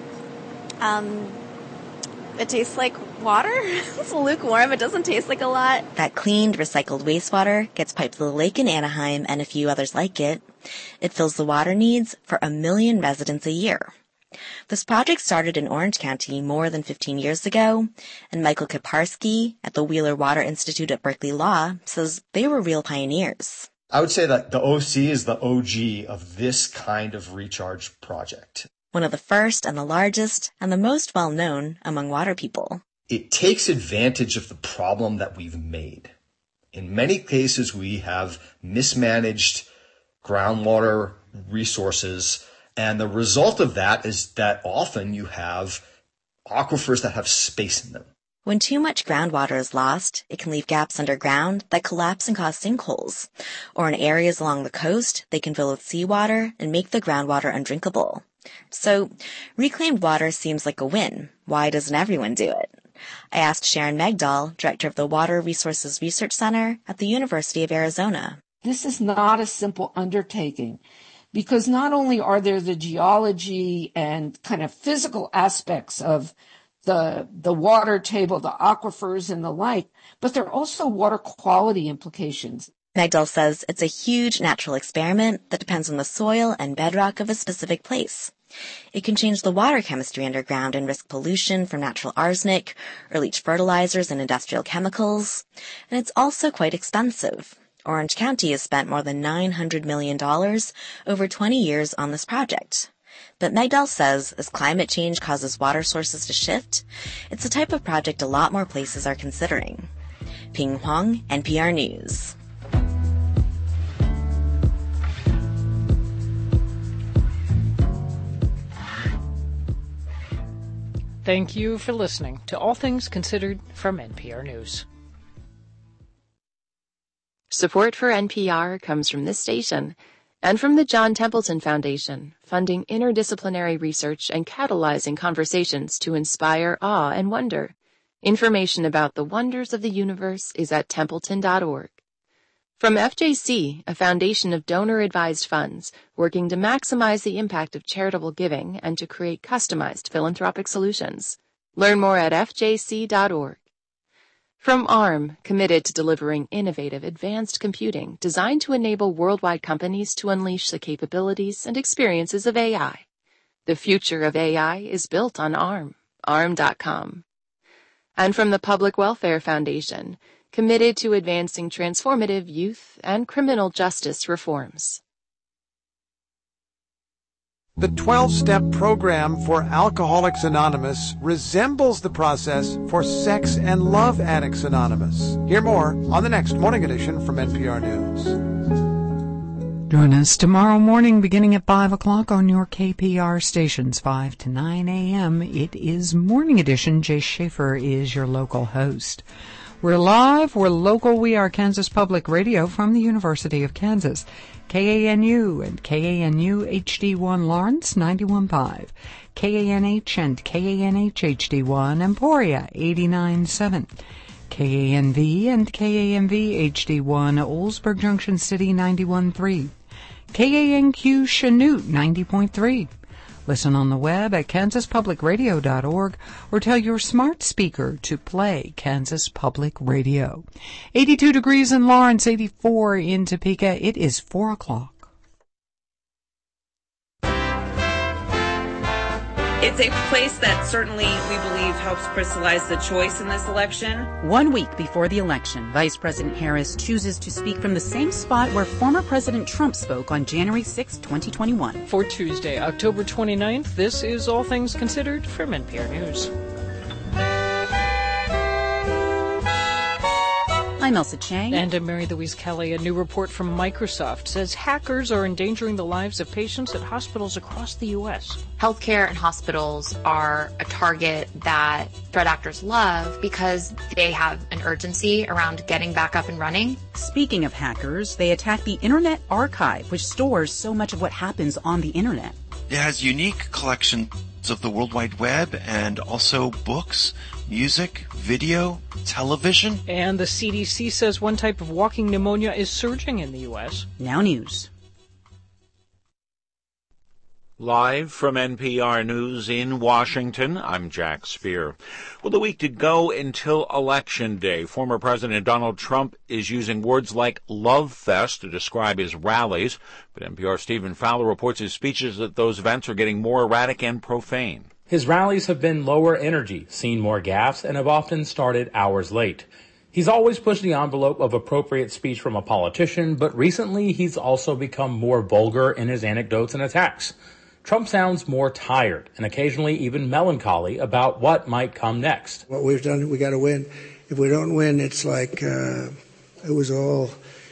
It tastes like water. It's lukewarm. It doesn't taste like a lot. That cleaned, recycled wastewater gets piped to the lake in Anaheim and a few others like it. It fills the water needs for 1 million residents a year. This project started in Orange County more than 15 years ago, and Michael Kaparsky at the Wheeler Water Institute at Berkeley Law says they were real pioneers. I would say that the OC is the OG of this kind of recharge project. One of the first and the largest and the most well-known among water people. It takes advantage of the problem that we've made. In many cases, we have mismanaged groundwater resources, and the result of that is that often you have aquifers that have space in them. When too much groundwater is lost, it can leave gaps underground that collapse and cause sinkholes. Or in areas along the coast, they can fill with seawater and make the groundwater undrinkable. So, reclaimed water seems like a win. Why doesn't everyone do it? I asked Sharon Megdal, director of the Water Resources Research Center at the University of Arizona. This is not a simple undertaking, because not only are there the geology and kind of physical aspects of the water table, the aquifers and the like, but there are also water quality implications. Megdal says it's a huge natural experiment that depends on the soil and bedrock of a specific place. It can change the water chemistry underground and risk pollution from natural arsenic or leach fertilizers and industrial chemicals. And it's also quite expensive. Orange County has spent more than $900 million over 20 years on this project. But Megdal says as climate change causes water sources to shift, it's the type of project a lot more places are considering. Ping Huang, NPR News. Thank you for listening to All Things Considered from NPR News. Support for NPR comes from this station and from the John Templeton Foundation, funding interdisciplinary research and catalyzing conversations to inspire awe and wonder. Information about the wonders of the universe is at templeton.org. From FJC, a foundation of donor-advised funds working to maximize the impact of charitable giving and to create customized philanthropic solutions. Learn more at fjc.org. From ARM, committed to delivering innovative, advanced computing designed to enable worldwide companies to unleash the capabilities and experiences of AI. The future of AI is built on ARM, ARM.com. And from the Public Welfare Foundation, committed to advancing transformative youth and criminal justice reforms. The 12-step program for Alcoholics Anonymous resembles the process for Sex and Love Addicts Anonymous. Hear more on the next Morning Edition from NPR News. Join us tomorrow morning beginning at 5 o'clock on your KPR stations, 5 to 9 a.m. It is Morning Edition. Jay Schaefer is your local host. We're live, we're local, we are Kansas Public Radio from the University of Kansas. KANU and KANU HD1 Lawrence 91.5. KANH and KANH HD1 Emporia 89.7. KANV and KANV HD1 Oldsburg Junction City 91.3. KANQ Chanute 90.3. Listen on the web at kansaspublicradio.org or tell your smart speaker to play Kansas Public Radio. 82 degrees in Lawrence, 84 in Topeka. It is 4 o'clock. It's a place that certainly, we believe, helps crystallize the choice in this election. 1 week before the election, Vice President Harris chooses to speak from the same spot where former President Trump spoke on January 6, 2021. For Tuesday, October 29th, this is All Things Considered from NPR News. I'm Elsa Chang. And I'm Mary Louise Kelly. A new report from Microsoft says hackers are endangering the lives of patients at hospitals across the U.S. Healthcare and hospitals are a target that threat actors love because they have an urgency around getting back up and running. Speaking of hackers, they attack the Internet Archive, which stores so much of what happens on the Internet. It has unique collections of the World Wide Web and also books, music, video, television. And the CDC says one type of walking pneumonia is surging in the U.S. Now News. Live from NPR News in Washington, I'm Jack Speer. With a week to go until Election Day, former President Donald Trump is using words like love fest to describe his rallies, but NPR's Stephen Fowler reports his speeches at those events are getting more erratic and profane. His rallies have been lower energy, seen more gaffes, and have often started hours late. He's always pushed the envelope of appropriate speech from a politician, but recently he's also become more vulgar in his anecdotes and attacks. Trump sounds more tired and occasionally even melancholy about what might come next. What we've done, we got to win. If we don't win, it's like it was all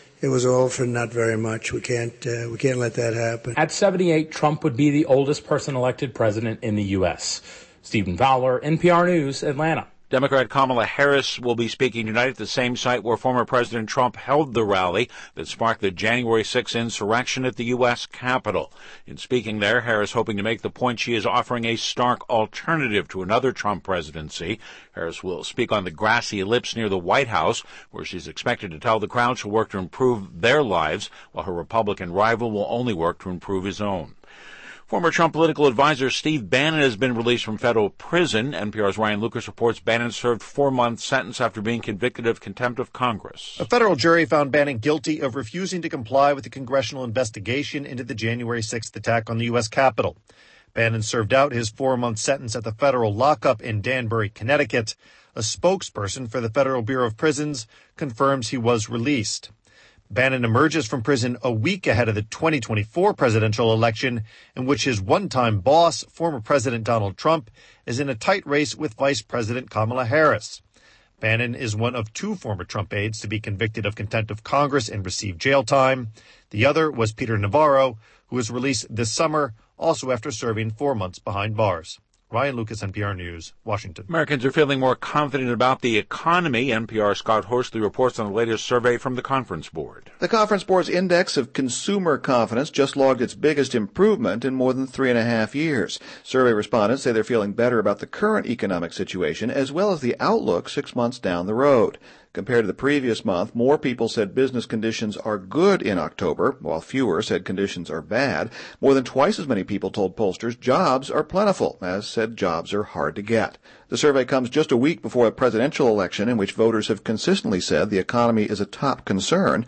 for not very much. We can't let that happen. At 78, Trump would be the oldest person elected president in the U.S. Stephen Fowler, NPR News, Atlanta. Democrat Kamala Harris will be speaking tonight at the same site where former President Trump held the rally that sparked the January 6 insurrection at the U.S. Capitol. In speaking there, Harris hoping to make the point she is offering a stark alternative to another Trump presidency. Harris will speak on the grassy ellipse near the White House, where she's expected to tell the crowd she'll work to improve their lives, while her Republican rival will only work to improve his own. Former Trump political advisor Steve Bannon has been released from federal prison. NPR's Ryan Lucas reports Bannon served 4-month sentence after being convicted of contempt of Congress. A federal jury found Bannon guilty of refusing to comply with the congressional investigation into the January 6th attack on the U.S. Capitol. Bannon served out his 4-month sentence at the federal lockup in Danbury, Connecticut. A spokesperson for the Federal Bureau of Prisons confirms he was released. Bannon emerges from prison a week ahead of the 2024 presidential election, in which his one-time boss, former President Donald Trump, is in a tight race with Vice President Kamala Harris. Bannon is one of 2 former Trump aides to be convicted of contempt of Congress and receive jail time. The other was Peter Navarro, who was released this summer, also after serving 4 months behind bars. Ryan Lucas, NPR News, Washington. Americans are feeling more confident about the economy. NPR's Scott Horsley reports on the latest survey from the Conference Board. The Conference Board's index of consumer confidence just logged its biggest improvement in more than 3.5 years. Survey respondents say they're feeling better about the current economic situation as well as the outlook 6 months down the road. Compared to the previous month, more people said business conditions are good in October, while fewer said conditions are bad. More than twice as many people told pollsters jobs are plentiful, as said jobs are hard to get. The survey comes just a week before a presidential election in which voters have consistently said the economy is a top concern.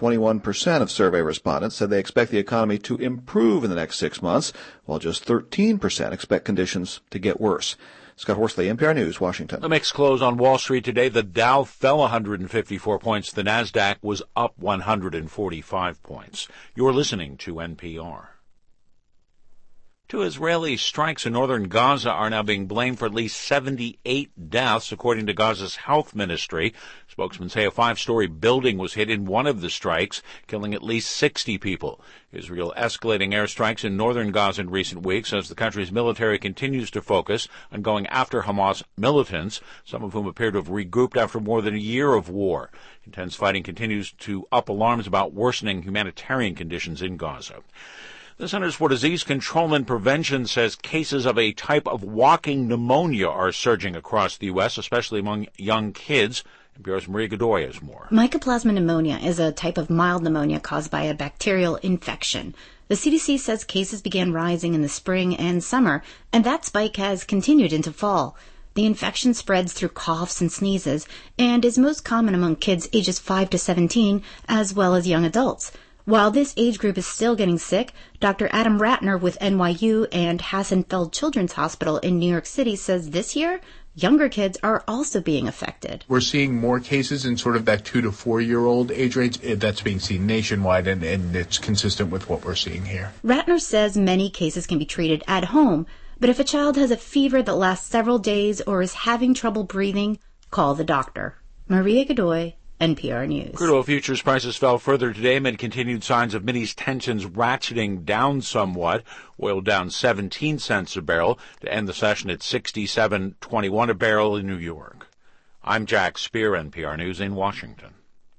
21% of survey respondents said they expect the economy to improve in the next 6 months, while just 13% expect conditions to get worse. Scott Horsley, NPR News, Washington. The mixed close on Wall Street today. The Dow fell 154 points. The Nasdaq was up 145 points. You're listening to NPR. 2 Israeli strikes in northern Gaza are now being blamed for at least 78 deaths, according to Gaza's health ministry. Spokesmen say a 5-story building was hit in one of the strikes, killing at least 60 people. Israel escalating airstrikes in northern Gaza in recent weeks as the country's military continues to focus on going after Hamas militants, some of whom appear to have regrouped after more than a year of war. Intense fighting continues to up alarms about worsening humanitarian conditions in Gaza. The Centers for Disease Control and Prevention says cases of a type of walking pneumonia are surging across the U.S., especially among young kids. NPR's Maria Godoy has more. Mycoplasma pneumonia is a type of mild pneumonia caused by a bacterial infection. The CDC says cases began rising in the spring and summer, and that spike has continued into fall. The infection spreads through coughs and sneezes and is most common among kids ages 5 to 17 as well as young adults. While this age group is still getting sick, Dr. Adam Ratner with NYU and Hassenfeld Children's Hospital in New York City says this year, younger kids are also being affected. We're seeing more cases in sort of that 2 to 4 year old age range. That's being seen nationwide, and it's consistent with what we're seeing here. Ratner says many cases can be treated at home, but if a child has a fever that lasts several days or is having trouble breathing, call the doctor. Maria Godoy, NPR News. Crude oil futures prices fell further today amid continued signs of Mideast tensions ratcheting down somewhat. Oil down 17 cents a barrel to end the session at $67.21 a barrel in New York. I'm Jack Speer, NPR News in Washington.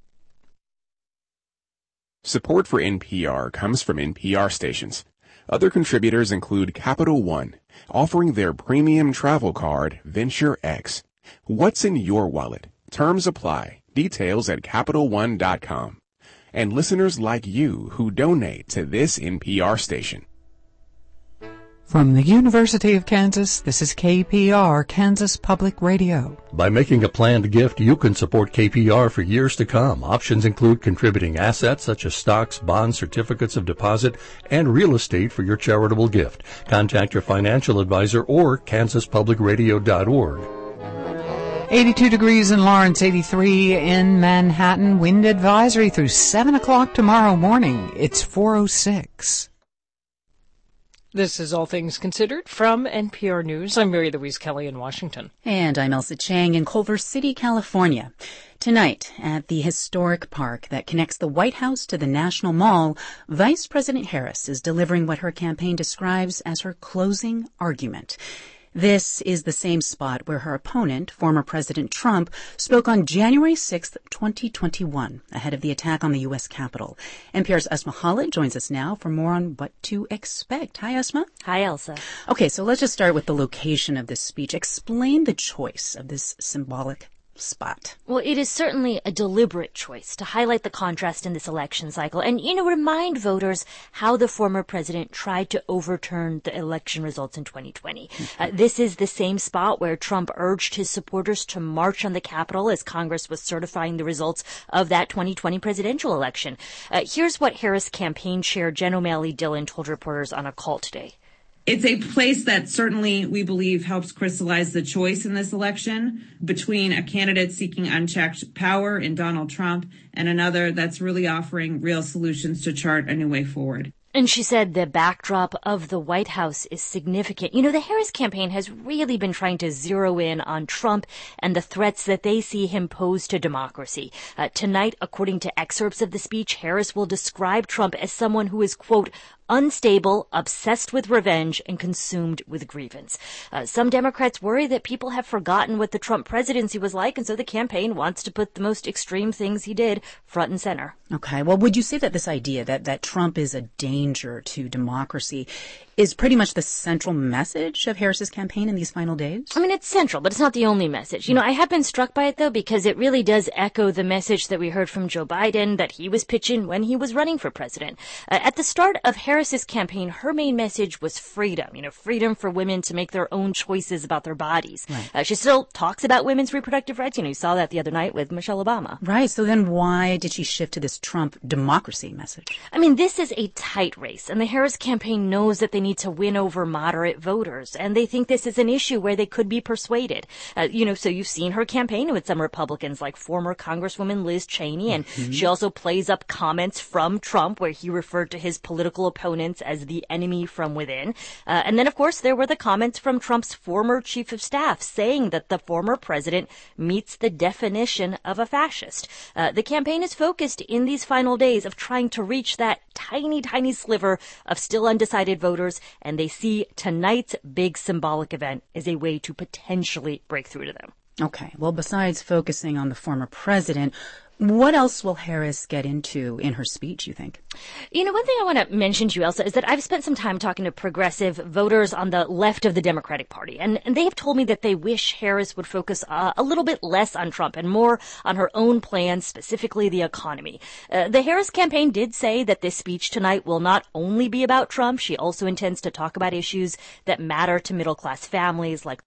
Support for NPR comes from NPR stations. Other contributors include Capital One, offering their premium travel card, Venture X. What's in your wallet? Terms apply. Details at CapitalOne.com. And listeners like you who donate to this NPR station. From the University of Kansas, this is KPR, Kansas Public Radio. By making a planned gift, you can support KPR for years to come. Options include contributing assets such as stocks, bonds, certificates of deposit, and real estate for your charitable gift. Contact your financial advisor or kansaspublicradio.org. 82 degrees in Lawrence, 83 in Manhattan. Wind advisory through 7 o'clock tomorrow morning. It's 4:06. This is All Things Considered from NPR News. I'm Mary Louise Kelly in Washington. And I'm Elsa Chang in Culver City, California. Tonight, at the historic park that connects the White House to the National Mall, Vice President Harris is delivering what her campaign describes as her closing argument. This is the same spot where her opponent, former President Trump, spoke on January 6th, 2021, ahead of the attack on the U.S. Capitol. NPR's Esma Khalid joins us now for more on what to expect. Hi, Esma. Hi, Elsa. Okay, so let's just start with the location of this speech. Explain the choice of this symbolic spot. Well, it is certainly a deliberate choice to highlight the contrast in this election cycle and, remind voters how the former president tried to overturn the election results in 2020. This is the same spot where Trump urged his supporters to march on the Capitol as Congress was certifying the results of that 2020 presidential election. Here's what Harris campaign chair Jen O'Malley Dillon told reporters on a call today. It's a place that certainly we believe helps crystallize the choice in this election between a candidate seeking unchecked power in Donald Trump and another that's really offering real solutions to chart a new way forward. And she said the backdrop of the White House is significant. The Harris campaign has really been trying to zero in on Trump and the threats that they see him pose to democracy. Tonight, according to excerpts of the speech, Harris will describe Trump as someone who is, quote, unstable, obsessed with revenge, and consumed with grievance. Some Democrats worry that people have forgotten what the Trump presidency was like, and so the campaign wants to put the most extreme things he did front and center. Okay, well, would you say that this idea that Trump is a danger to democracy is pretty much the central message of Harris's campaign in these final days? I mean, it's central, but it's not the only message. I have been struck by it, though, because it really does echo the message that we heard from Joe Biden that he was pitching when he was running for president. At the start of Harris's campaign, her main message was freedom, freedom for women to make their own choices about their bodies. Right. She still talks about women's reproductive rights. You saw that the other night with Michelle Obama. Right. So then why did she shift to this Trump democracy message? I mean, this is a tight race, and the Harris campaign knows that they need to win over moderate voters, and they think this is an issue where they could be persuaded. So you've seen her campaign with some Republicans like former Congresswoman Liz Cheney, and she also plays up comments from Trump where he referred to his political opponents as the enemy from within. And then, of course, there were the comments from Trump's former chief of staff saying that the former president meets the definition of a fascist. The campaign is focused in these final days of trying to reach that tiny, tiny sliver of still undecided voters, and they see tonight's big symbolic event as a way to potentially break through to them. Okay. Well, besides focusing on the former president, What else will Harris get into in her speech, you think? You know, one thing I want to mention to you, Elsa, is that I've spent some time talking to progressive voters on the left of the Democratic Party, and they have told me that they wish Harris would focus a little bit less on Trump and more on her own plans, specifically the economy. The Harris campaign did say that this speech tonight will not only be about Trump. She also intends to talk about issues that matter to middle-class families, like